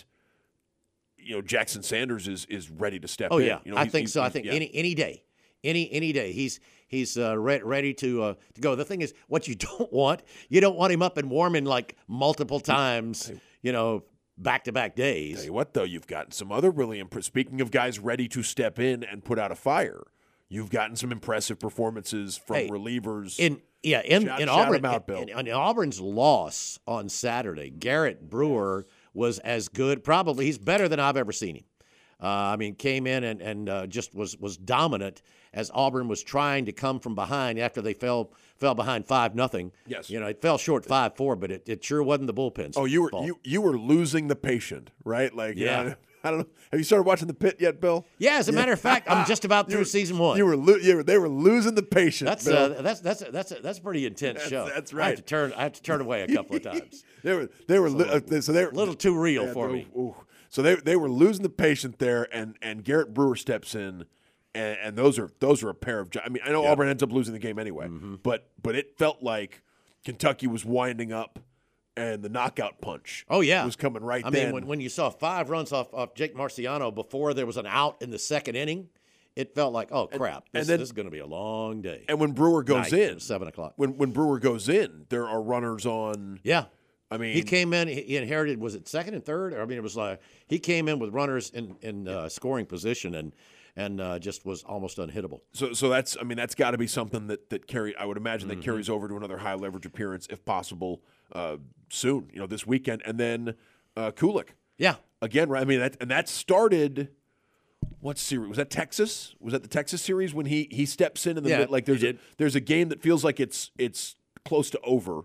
you know, Jackson Sanders is is ready to step Oh in. yeah, You know, I he's- think he's- so. I he's- think yeah. any any day, any any day, he's he's uh, re- ready to uh, to go. The thing is, what you don't want, you don't want him up and warming like multiple times, you know, back to back Tell days. you what, though, you've gotten some other really impressive. Speaking of guys ready to step in and put out a fire, you've gotten some impressive performances from Hey, relievers. In yeah, in Shout- in shout Auburn, him out, Bill. in, in Auburn's loss on Saturday, Garrett Brewer was as good. Probably he's better than I've ever seen him. Uh, I mean, came in and and uh, just was was dominant as Auburn was trying to come from behind after they fell fell behind five nothing. Yes. you know it fell short five four, but it, it sure wasn't the bullpen's oh, you were fault. you you were losing the patient, right? Like, Yeah. uh, I don't know. Have you started watching The Pit yet, Bill? Yeah, as a matter of fact, I'm just about You through were- season one. You were, lo- you were they were losing the patient. that's Bill. uh, that's that's that's a, that's a pretty intense That's- show. that's I have right. to turn I have to turn away a couple of times. They were they were li- uh, so they were A little too real yeah, for ooh, me. ooh. So they they were losing the patient there, and and Garrett Brewer steps in, and, and those are those are a pair of. gi- I mean, I know Yeah. Auburn ends up losing the game anyway, Mm-hmm. but but it felt like Kentucky was winding up, and the knockout punch. Oh yeah, was coming right I then. mean, when, when you saw five runs off, off Jake Marciano before there was an out in the second inning, it felt like, oh crap, and this, then- this is going to be a long day. and when Brewer goes Night, it in, was seven o'clock. when when Brewer goes in, there are runners on. Yeah, I mean, he came in. He he inherited. Was it second and third? I mean, it was like he came in with runners in in uh, scoring position and and uh, just was almost unhittable. So, so that's I mean that's got to be something that that carry. I would imagine Mm-hmm. that carries over to another high leverage appearance if possible uh, soon. You know, this weekend, and then uh, Kulik Yeah, again. Right? I mean, that and that started. What series was that? Texas was that the Texas series when he he steps in in the Yeah, mid, like there's he a, did. there's a game that feels like it's it's close to over,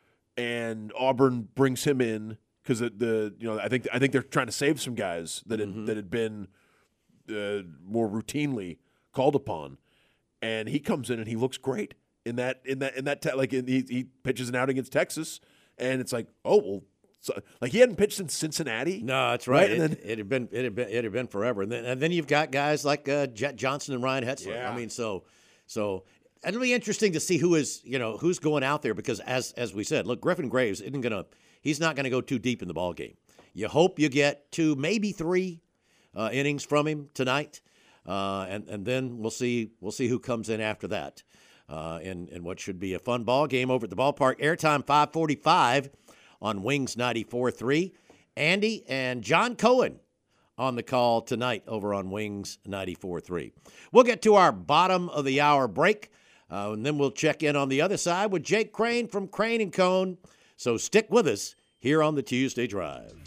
and Auburn brings him in because the, the you know I think I think they're trying to save some guys that had Mm-hmm. that had been uh, more routinely called upon, and he comes in and he looks great in that in that in that te- like in, he he pitches an out against Texas, and it's like oh well, so, like he hadn't pitched since Cincinnati. no, that's right. Right, and It, then- it had been it had been it had been forever, and then and then you've got guys like uh, Jet Johnson and Ryan Hetzler. Yeah. I mean, so so. It'll be interesting to see who is, you know, who's going out there because, as as we said, look, Griffin Graves isn't gonna, he's not gonna go too deep in the ball game. You hope you get two, maybe three uh, innings from him tonight, uh, and and then we'll see we'll see who comes in after that, uh, in in what should be a fun ball game over at the ballpark. Airtime five forty-five on Wings ninety-four three. Andy and John Cohen on the call tonight over on Wings ninety-four three. We'll get to our bottom of the hour break. Uh, and then we'll check in on the other side with Jake Crane from Crane and Cone. So stick with us here on the Tuesday Drive.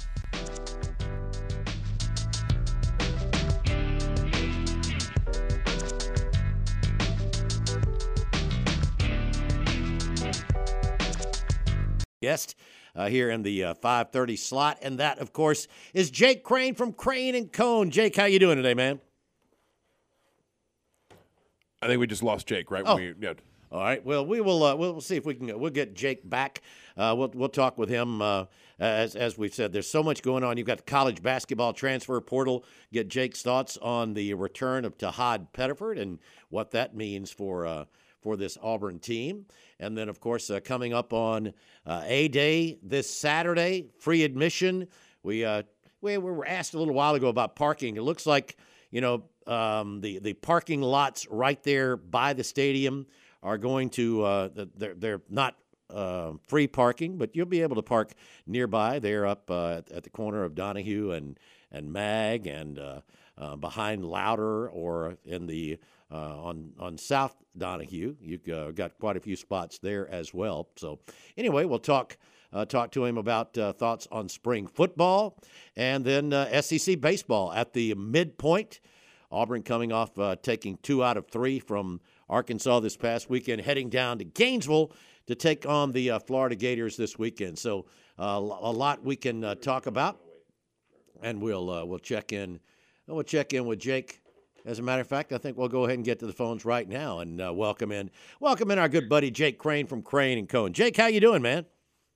Guest uh, here in the uh, five thirty slot, and that, of course, is Jake Crane from Crane and Cone. Jake, how you doing today, man? I think we just lost Jake, right? Oh. When we, yeah. All right. Well, we will. Uh, we'll see if we can. We'll get Jake back. Uh, we'll we'll talk with him. Uh, as as we've said, there's so much going on. You've got the college basketball transfer portal. Get Jake's thoughts on the return of Tahad Pettiford and what that means for uh, for this Auburn team. And then, of course, uh, coming up on uh, A-Day this Saturday, free admission. We uh, we were asked a little while ago about parking. It looks like you know um, the the parking lots right there by the stadium are going to uh, they're they're not uh, free parking, but you'll be able to park nearby. They're up uh, at, at the corner of Donahue and and Mag, and uh, uh, behind Louder, or in the uh, on on South Donahue. You've uh, got quite a few spots there as well. So anyway, we'll talk uh, talk to him about uh, thoughts on spring football, and then uh, S E C baseball at the midpoint. Auburn coming off uh, taking two out of three from Arkansas this past weekend, heading down to Gainesville to take on the uh, Florida Gators this weekend. So uh, a lot we can uh, talk about, and we'll uh, we'll check in. We'll check in with Jake. As a matter of fact, I think we'll go ahead and get to the phones right now and uh, welcome in welcome in our good buddy Jake Crane from Crane and Cohen. Jake, how you doing, man?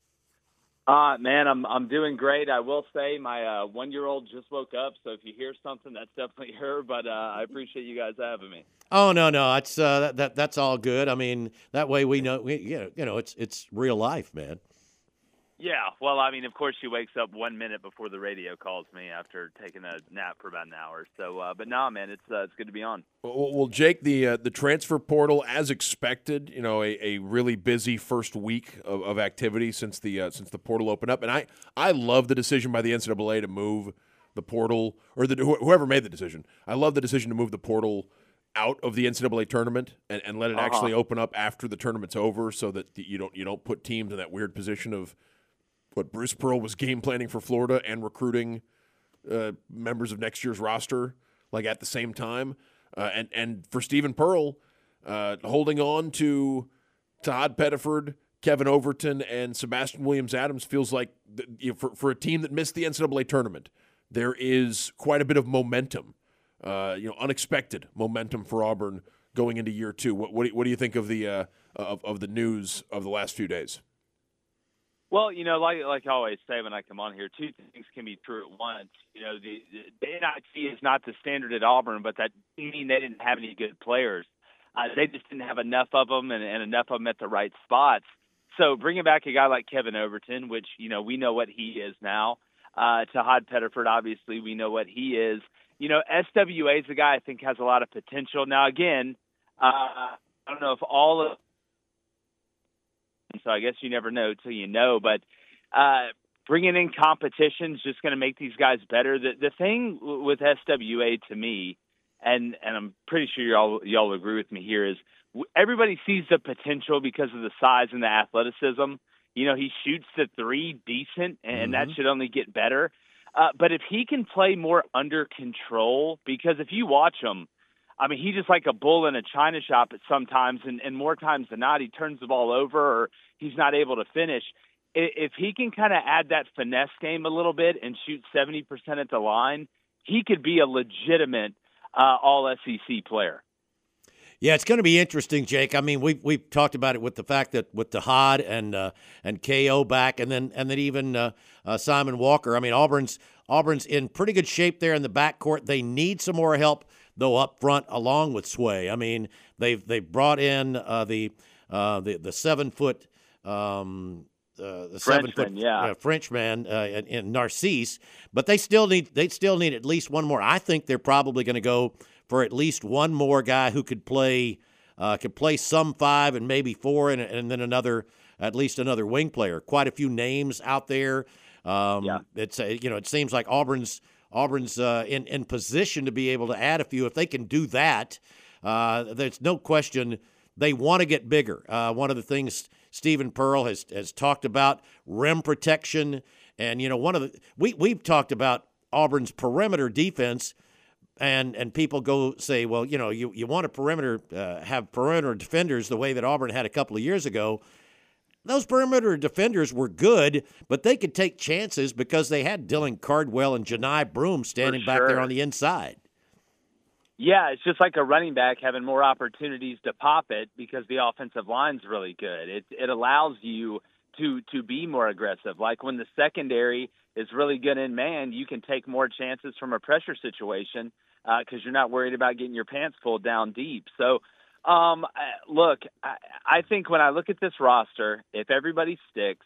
Uh, man, I'm I'm doing great. I will say my uh, one-year-old just woke up, so if you hear something, that's definitely her. But uh, I appreciate you guys having me. Oh no, no, it's uh, that, that that's all good. I mean, that way we know, we, you know, you know, it's it's real life, man. Yeah, well, I mean, of course, she wakes up one minute before the radio calls me after taking a nap for about an hour. So, uh, but no, man, it's uh, it's good to be on. Well, well Jake, the uh, the transfer portal, as expected, you know, a, a really busy first week of, of activity since the uh, since the portal opened up, and I I love the decision by the N C double A to move the portal, or the whoever made the decision. I love the decision to move the portal out of the N C double A tournament and, and let it uh-huh. actually open up after the tournament's over, so that you don't you don't put teams in that weird position of what Bruce Pearl was game planning for Florida and recruiting uh, members of next year's roster, like at the same time. Uh, and, and for Stephen Pearl, uh, holding on to Tahad Pettiford, Kevin Overton, and Sebastian Williams-Adams feels like, the, you know, for, for a team that missed the N C double A tournament, there is quite a bit of momentum, uh, you know, unexpected momentum for Auburn going into year two. What, what, do, you, what do you think of the uh, of, of the news of the last few days? Well, you know, like like I always say when I come on here, two things can be true at once. You know, the, the N I T is not the standard at Auburn, but that didn't mean they didn't have any good players. Uh, they just didn't have enough of them and, and enough of them at the right spots. So bringing back a guy like Kevin Overton, which, you know, we know what he is now. Uh, Tahad Pettiford, obviously, we know what he is. You know, S W A is a guy I think has a lot of potential. Now, again, uh, I don't know if all of So I guess you never know till you know. But uh, bringing in competition is just going to make these guys better. The the thing with S W A to me, and and I'm pretty sure y'all y'all agree with me here, is everybody sees the potential because of the size and the athleticism. You know, he shoots the three decent, and mm-hmm. that should only get better. Uh, but if he can play more under control, because if you watch him, I mean, he's just like a bull in a china shop at sometimes, and, and more times than not, he turns the ball over or he's not able to finish. If he can kind of add that finesse game a little bit and shoot seventy percent at the line, he could be a legitimate uh, all S E C player. Yeah, it's going to be interesting, Jake. I mean, we've we've talked about it with the fact that with Tahad and uh, and K O back, and then and then even uh, uh, Simon Walker. I mean, Auburn's Auburn's in pretty good shape there in the backcourt. They need some more help, though, up front along with Sway. I mean, they've they've brought in uh, the uh, the the seven foot um, uh, the seven foot yeah. uh, Frenchman uh, in, in Narcisse, but they still need they still need at least one more. I think they're probably going to go for at least one more guy who could play uh, could play some five and maybe four, and, and then another at least another wing player. Quite a few names out there. Um, yeah. It's a, you know it seems like Auburn's Auburn's uh, in in position to be able to add a few. If they can do that, uh, there's no question they want to get bigger. Uh, one of the things Stephen Pearl has has talked about, rim protection, and you know one of the we we've talked about Auburn's perimeter defense. And and people go say, well, you know, you, you want a perimeter, uh, have perimeter defenders the way that Auburn had a couple of years ago. Those perimeter defenders were good, but they could take chances because they had Dylan Cardwell and Janai Broom standing For back sure. there on the inside. Yeah, it's just like a running back having more opportunities to pop it because the offensive line's really good. It it allows you to to be more aggressive. Like when the secondary is really good in man, you can take more chances from a pressure situation because uh, you're not worried about getting your pants pulled down deep. So, um, look, I, I think when I look at this roster, if everybody sticks,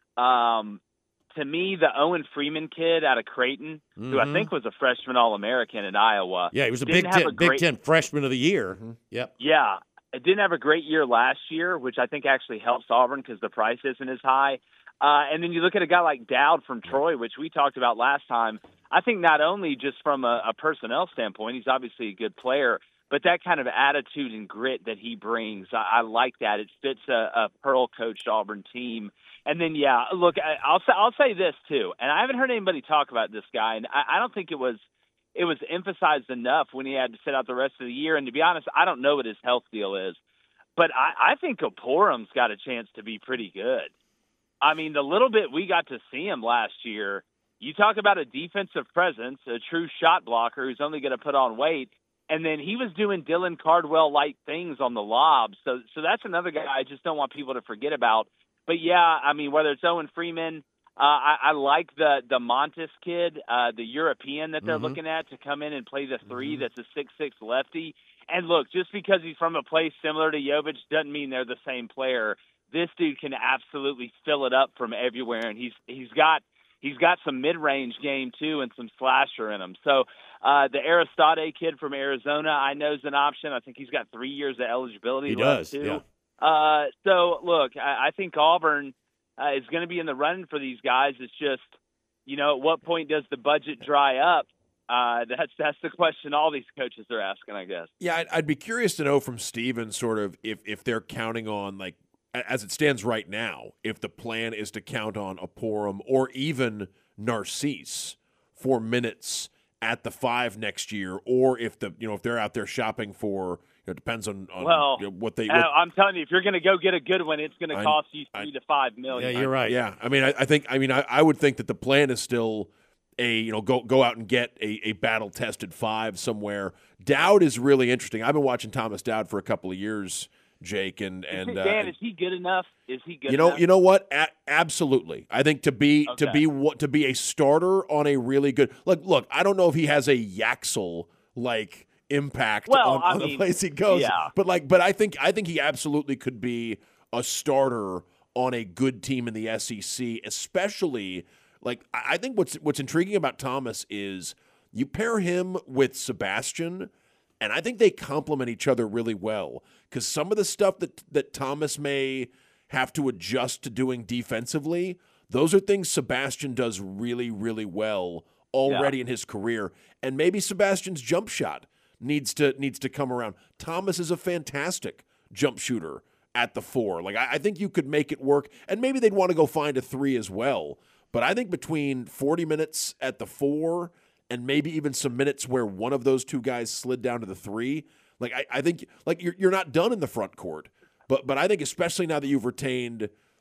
um, to me, the Owen Freeman kid out of Creighton, mm-hmm. who I think was a freshman All-American at Iowa. Yeah, he was a Big Ten, a great, Big Ten freshman of the year. Mm-hmm. Yep. Yeah. It didn't have a great year last year, which I think actually helps Auburn because the price isn't as high. Uh, and then you look at a guy like Dowd from Troy, which we talked about last time. I think not only just from a, a personnel standpoint, he's obviously a good player, but that kind of attitude and grit that he brings, I, I like that. It fits a, a Pearl-coached Auburn team. And then, yeah, look, I, I'll say I'll say this too, and I haven't heard anybody talk about this guy, and I, I don't think it was it was emphasized enough when he had to sit out the rest of the year. And to be honest, I don't know what his health deal is, but I, I think Oporum's got a chance to be pretty good. I mean, the little bit we got to see him last year, you talk about a defensive presence, a true shot blocker who's only going to put on weight. And then he was doing Dylan Cardwell-like things on the lob. So so that's another guy I just don't want people to forget about. But, yeah, I mean, whether it's Owen Freeman, uh, I, I like the, the Montes kid, uh, the European that they're mm-hmm. looking at to come in and play the three mm-hmm. that's a six six lefty. And, look, just because he's from a place similar to Jovic doesn't mean they're the same player. This dude can absolutely fill it up from everywhere, and he's he's got – He's got some mid-range game, too, and some slasher in him. So uh, the Aristide kid from Arizona, I know is an option. I think he's got three years of eligibility he left, does, too. Yeah. Uh, so, look, I, I think Auburn uh, is going to be in the running for these guys. It's just, you know, at what point does the budget dry up? Uh, that's that's the question all these coaches are asking, I guess. Yeah, I'd, I'd be curious to know from Steven sort of if, if they're counting on, like, as it stands right now, if the plan is to count on Oporum or even Narcisse for minutes at the five next year, or if the you know if they're out there shopping for, you know, it depends on, on well, you know, what they. What, I'm telling you, if you're going to go get a good one, it's going to cost you three I, to five million. Yeah, you're right. I, yeah, I mean, I, I think, I mean, I, I would think that the plan is still a you know go go out and get a, a battle tested five somewhere. Dowd is really interesting. I've been watching Thomas Dowd for a couple of years. Jake and and Dan, uh, is he good enough? Is he good? You know, enough? you know what? A- absolutely. I think to be okay. to be what to be a starter on a really good look. Look, I don't know if he has a Yaxel like impact well, on, on mean, the place he goes, yeah. but like, but I think I think he absolutely could be a starter on a good team in the S E C, especially like I think what's what's intriguing about Thomas is you pair him with Sebastian. And I think they complement each other really well because some of the stuff that that Thomas may have to adjust to doing defensively, those are things Sebastian does really, really well already yeah. in his career. And maybe Sebastian's jump shot needs to needs to come around. Thomas is a fantastic jump shooter at the four. Like I, I think you could make it work, and maybe they'd want to go find a three as well. But I think between forty minutes at the four and maybe even some minutes where one of those two guys slid down to the three. Like I, I think, like you're you're not done in the front court, but but I think especially now that you've retained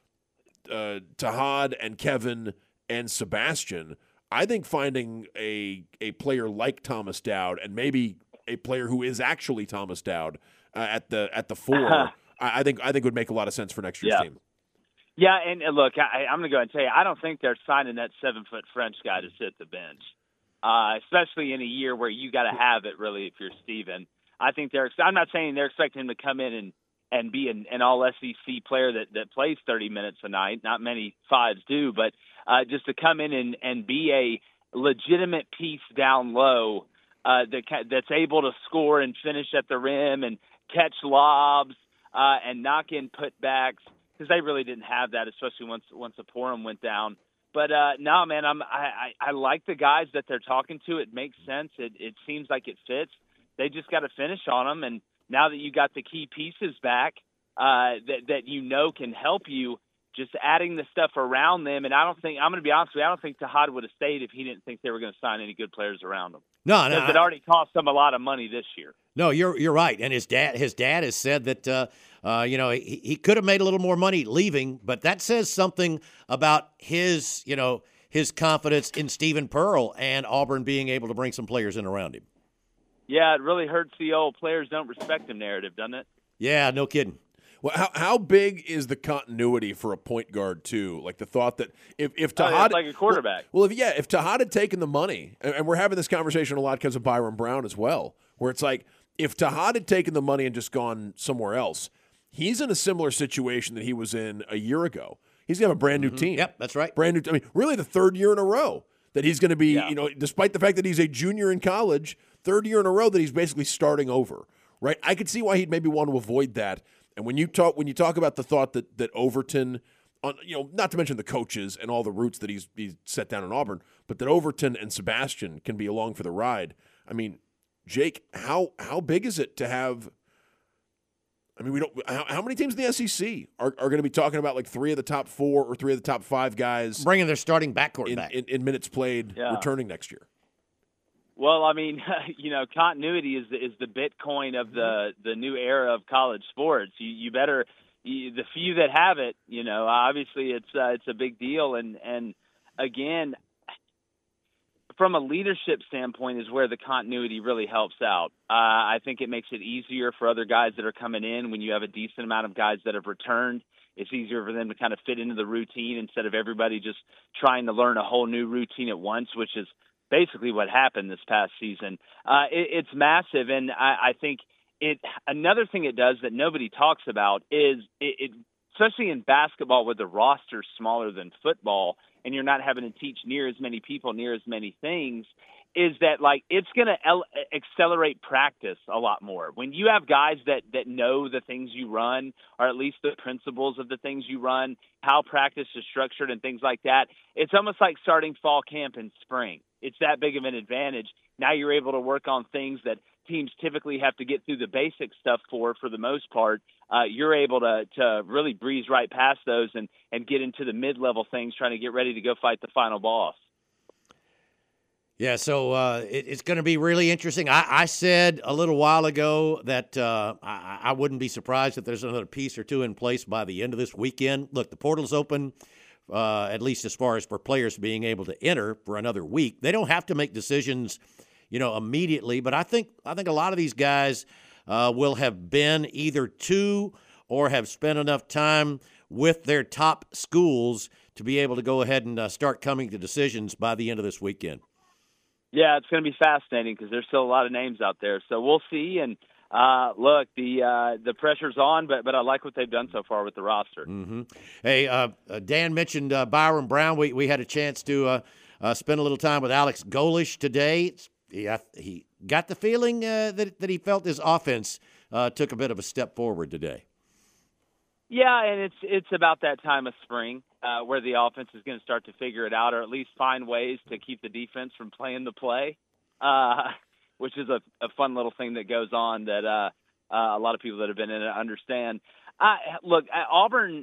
uh, Tahad and Kevin and Sebastian, I think finding a a player like Thomas Dowd and maybe a player who is actually Thomas Dowd uh, at the at the four, I, I think I think would make a lot of sense for next year's yeah. team. Yeah, and uh, look, I, I'm going to go ahead and tell you, I don't think they're signing that seven foot French guy to sit the bench. Uh, especially in a year where you got to have it, really, if you're Steven. I think they're – I'm not saying they're expecting him to come in and, and be an, an all-S E C player that, that plays thirty minutes a night. Not many fives do, but uh, just to come in and, and be a legitimate piece down low uh, that that's able to score and finish at the rim and catch lobs uh, and knock in putbacks, because they really didn't have that, especially once once Oporum went down. But uh, no, man, I'm I, I, I like the guys that they're talking to. It makes sense. It it seems like it fits. They just got to finish on them. And now that you got the key pieces back uh, that that you know can help you, just adding the stuff around them. And I don't think I'm going to be honest with you. I don't think Tahad would have stayed if he didn't think they were going to sign any good players around him. No, no, because it already cost them a lot of money this year. No, you're you're right. And his dad his dad has said that uh, uh, you know he, he could have made a little more money leaving, but that says something about his you know his confidence in Steven Pearl and Auburn being able to bring some players in around him. Yeah, it really hurts the old players don't respect him narrative, doesn't it? Yeah, no kidding. Well, how how big is the continuity for a point guard too? Like the thought that if if Oh, yeah, Tahad it's like a quarterback. Well, well, if yeah, if Tahad had taken the money, and, and we're having this conversation a lot because of Byron Brown as well, where it's like if Tahad had taken the money and just gone somewhere else, he's in a similar situation that he was in a year ago. He's gonna have a brand new Mhm. team. Yep, that's right. Brand new. I mean, really, the third year in a row that he's going to be. Yeah. You know, despite the fact that he's a junior in college, third year in a row that he's basically starting over. Right? I could see why he'd maybe want to avoid that. And when you talk when you talk about the thought that that Overton, on you know, not to mention the coaches and all the roots that he's he's set down in Auburn, but that Overton and Sebastian can be along for the ride. I mean, Jake, how how big is it to have? I mean, we don't. How, how many teams in the S E C are, are going to be talking about like three of the top four or three of the top five guys Bringing their starting backcourt in, back. in, in minutes played Yeah. returning next year? Well, I mean, you know, continuity is the, is the Bitcoin of the, the new era of college sports. You, you better you, the few that have it. You know, obviously it's uh, it's a big deal, and and again, from a leadership standpoint, is where the continuity really helps out. Uh, I think it makes it easier for other guys that are coming in when you have a decent amount of guys that have returned. It's easier for them to kind of fit into the routine instead of everybody just trying to learn a whole new routine at once, which is basically what happened this past season. Uh, it, it's massive, and I, I think it. Another thing it does that nobody talks about is it, it, especially in basketball, where the roster's smaller than football, and you're not having to teach near as many people, near as many things. Is that like it's going to el- accelerate practice a lot more when you have guys that that know the things you run, or at least the principles of the things you run, how practice is structured, and things like that. It's almost like starting fall camp in spring. It's that big of an advantage. Now you're able to work on things that teams typically have to get through the basic stuff for, for the most part. Uh, you're able to to really breeze right past those and and get into the mid-level things, trying to get ready to go fight the final boss. Yeah, so uh, it, it's going to be really interesting. I, I said a little while ago that uh, I, I wouldn't be surprised if there's another piece or two in place by the end of this weekend. Look, the portal's open, uh, at least as far as for players being able to enter for another week. They don't have to make decisions, you know, immediately. But I think I think a lot of these guys uh, will have been either to or have spent enough time with their top schools to be able to go ahead and uh, start coming to decisions by the end of this weekend. Yeah, it's going to be fascinating because there's still a lot of names out there. So we'll see. And uh, look, the uh, the pressure's on, but but I like what they've done so far with the roster. Mm-hmm. Hey, uh, uh, Dan mentioned uh, Byron Brown. We we had a chance to uh, uh, spend a little time with Alex Golish today. He, uh, he got the feeling uh, that that he felt his offense uh, took a bit of a step forward today. Yeah, and it's it's about that time of spring uh, where the offense is going to start to figure it out, or at least find ways to keep the defense from playing the play, uh, which is a, a fun little thing that goes on that uh, uh, a lot of people that have been in it understand. I, look, Auburn,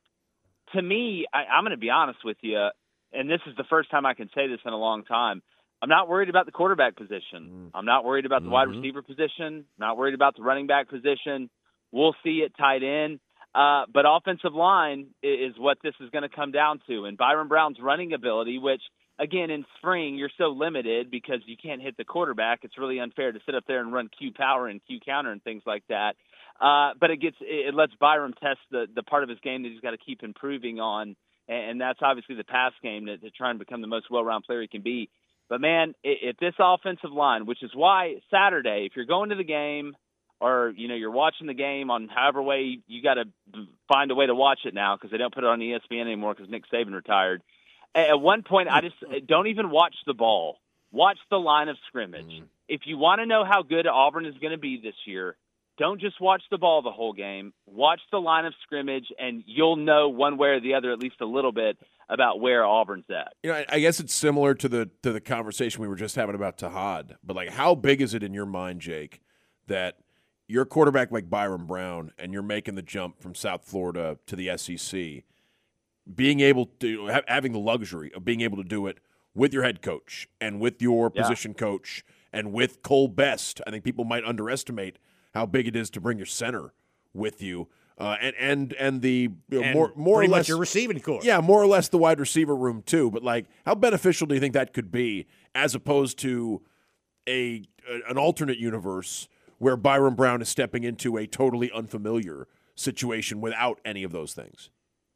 to me, I, I'm going to be honest with you, and this is the first time I can say this in a long time. I'm not worried about the quarterback position. Mm. I'm not worried about the mm-hmm. wide receiver position. I'm not worried about the running back position. We'll see it tight end. Uh, but offensive line is what this is going to come down to. And Byron Brown's running ability, which, again, in spring, you're so limited because you can't hit the quarterback. It's really unfair to sit up there and run Q power and Q counter and things like that. Uh, but it gets it lets Byron test the, the part of his game that he's got to keep improving on. And, and that's obviously the pass game to, to try and become the most well-rounded player he can be. But, man, if this offensive line, which is why Saturday, if you're going to the game – or, you know, you're watching the game on however way you got to find a way to watch it now because they don't put it on E S P N anymore because Nick Saban retired. At one point, I just don't even watch the ball. Watch the line of scrimmage. Mm. If you want to know how good Auburn is going to be this year, don't just watch the ball the whole game. Watch the line of scrimmage, and you'll know one way or the other at least a little bit about where Auburn's at. You know, I, I guess it's similar to the to the conversation we were just having about Tahad. But, like, how big is it in your mind, Jake, that – you're a quarterback like Byron Brown, and you're making the jump from South Florida to the S E C, being able to ha- having the luxury of being able to do it with your head coach and with your yeah. position coach and with Cole Best. I think people might underestimate how big it is to bring your center with you, uh, and and and the you know, and more more or less your receiving core. Yeah, more or less the wide receiver room too. But like, how beneficial do you think that could be, as opposed to a, a an alternate universe where Byrum Brown is stepping into a totally unfamiliar situation without any of those things?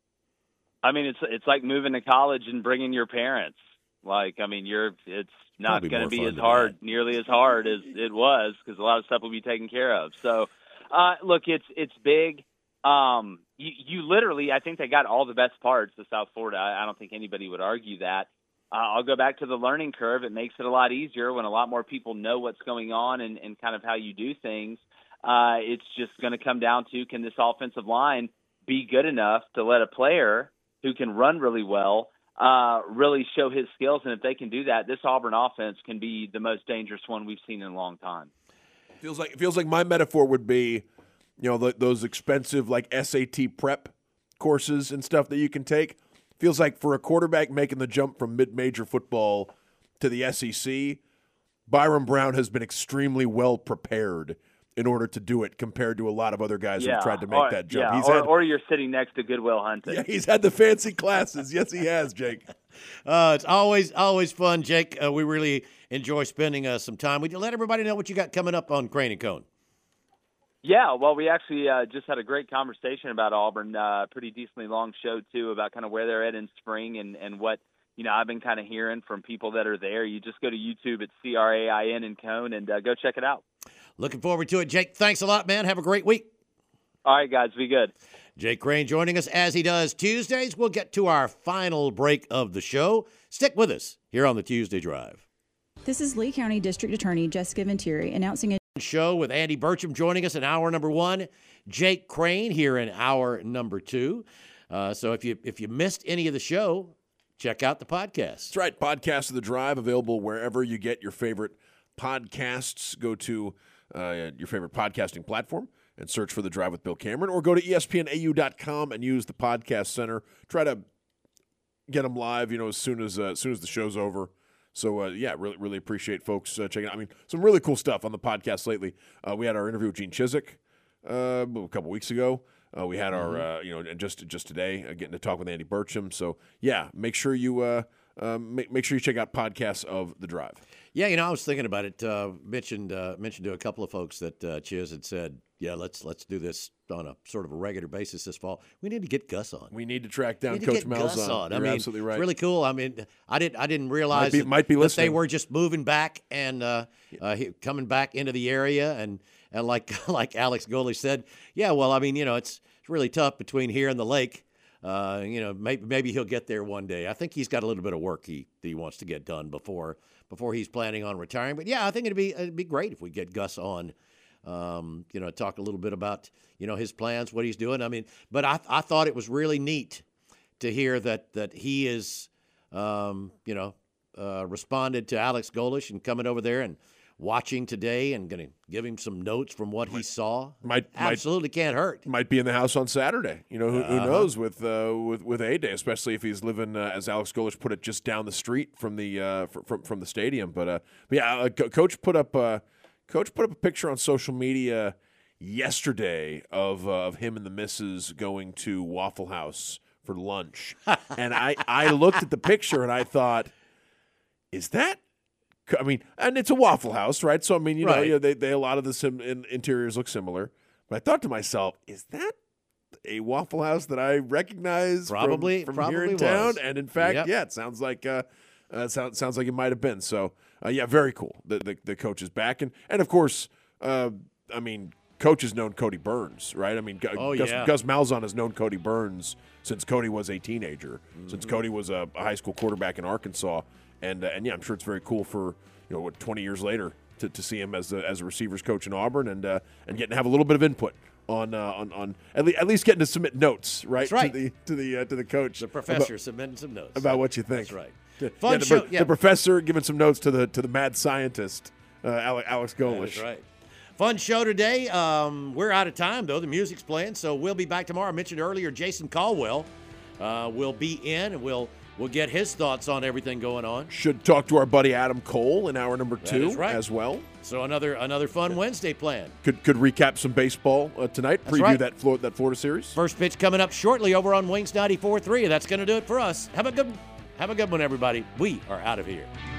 I mean, it's it's like moving to college and bringing your parents. Like, I mean, you're it's not going to be as hard, nearly as hard as it was, because a lot of stuff will be taken care of. So, uh, look, it's it's big. Um, you, you literally, I think they got all the best parts of South Florida. I, I don't think anybody would argue that. Uh, I'll go back to the learning curve. It makes it a lot easier when a lot more people know what's going on and, and kind of how you do things. Uh, it's just going to come down to, can this offensive line be good enough to let a player who can run really well uh, really show his skills? And if they can do that, this Auburn offense can be the most dangerous one we've seen in a long time. Feels like it feels like my metaphor would be, you know, the, those expensive like S A T prep courses and stuff that you can take. Feels like for a quarterback making the jump from mid-major football to the S E C, Byrum Brown has been extremely well prepared in order to do it compared to a lot of other guys yeah, who've tried to make or, that jump. Yeah, he's or, had, or you're sitting next to Goodwill Hunting. Yeah, he's had the fancy classes. Yes, he has, Jake. Uh, it's always always fun, Jake. Uh, we really enjoy spending uh, some time. Would you let everybody know what you got coming up on Crane and Cone? Yeah, well, we actually uh, just had a great conversation about Auburn, uh, pretty decently long show, too, about kind of where they're at in spring and, and what, you know, I've been kind of hearing from people that are there. You just go to YouTube at C R A I N and Cone and uh, go check it out. Looking forward to it, Jake. Thanks a lot, man. Have a great week. All right, guys, be good. Jake Crane joining us as he does Tuesdays. We'll get to our final break of the show. Stick with us here on the Tuesday Drive. This is Lee County District Attorney Jessica Venturi announcing a show with Andy Burcham joining us in hour number one. Jake Crane here in hour number two. Uh, so if you if you missed any of the show, check out the podcast. That's right. Podcast of the Drive available wherever you get your favorite podcasts. Go to uh, your favorite podcasting platform and search for The Drive with Bill Cameron, or go to E S P N A U dot com and use the podcast center. Try to get them live, you know, as soon as uh, as soon as the show's over. So, uh, yeah, really really appreciate folks uh, checking out. I mean, some really cool stuff on the podcast lately. Uh, we had our interview with Gene Chizik uh, a couple weeks ago. Uh, we had our, uh, you know, and just just today, uh, getting to talk with Andy Burcham. So, yeah, make sure you uh, uh, make, make sure you check out podcasts of The Drive. Yeah, you know, I was thinking about it. Uh, mentioned uh, mentioned to a couple of folks that uh, Chiz had said, yeah, let's let's do this on a sort of a regular basis this fall. We need to get Gus on. We need to track down to Coach get Gus Malzahn. on. I You're mean, absolutely right. It's really cool. I mean, I didn't I didn't realize might be, that, might be that they were just moving back and uh, uh, coming back into the area, and and like like Alex Goley said, yeah, well, I mean, you know, it's it's really tough between here and the lake. Uh, you know, maybe maybe he'll get there one day. I think he's got a little bit of work he that he wants to get done before before he's planning on retiring. But yeah, I think it'd be it'd be great if we get Gus on. Um, you know, talk a little bit about you know his plans, what he's doing. I mean, but I I thought it was really neat to hear that that he is, um, you know, uh, responded to Alex Golish and coming over there and watching today and going to give him some notes from what he saw. Might absolutely might, can't hurt. Might be in the house on Saturday. You know, who, uh-huh. who knows with uh, with with A Day, especially if he's living, uh, as Alex Golish put it, just down the street from the uh, from from the stadium. But uh, but yeah, uh, Coach put up uh, Coach put up a picture on social media yesterday of uh, of him and the missus going to Waffle House for lunch, and I I looked at the picture and I thought, is that? I mean, and it's a Waffle House, right? So I mean, you know, right. you know they they a lot of the sim, in, interiors look similar. But I thought to myself, is that a Waffle House that I recognize probably from, from probably here in was. town? And in fact, yep. yeah, it sounds like uh, uh sounds sounds like it might have been. So uh, yeah, very cool. The, the the coach is back, and and of course, uh, I mean, Coach has known Cody Burns, right? I mean, oh, Gus, yeah. Gus Malzahn has known Cody Burns since Cody was a teenager, mm-hmm. since Cody was a, a high school quarterback in Arkansas. And uh, and yeah, I'm sure it's very cool for you know what twenty years later to, to see him as a, as a receivers coach in Auburn and uh, and getting to have a little bit of input on uh, on on at, le- at least getting to submit notes right, That's right. to the to the uh, to the coach the professor about, submitting some notes about what you think. That's right. To, Fun yeah, the, show. Yeah. The professor giving some notes to the to the mad scientist uh, Alex, Alex Golish. That's right. Fun show today. Um, we're out of time though. The music's playing, so we'll be back tomorrow. I mentioned earlier Jason Caldwell uh, will be in, and we'll. We'll get his thoughts on everything going on. Should talk to our buddy Adam Cole in hour number two right. as well. So another another fun Wednesday plan. Could could recap some baseball uh, tonight. That's Preview right. that Florida, that Florida series. First pitch coming up shortly over on Wings ninety-four point three. That's going to do it for us. Have a good have a good one, everybody. We are out of here.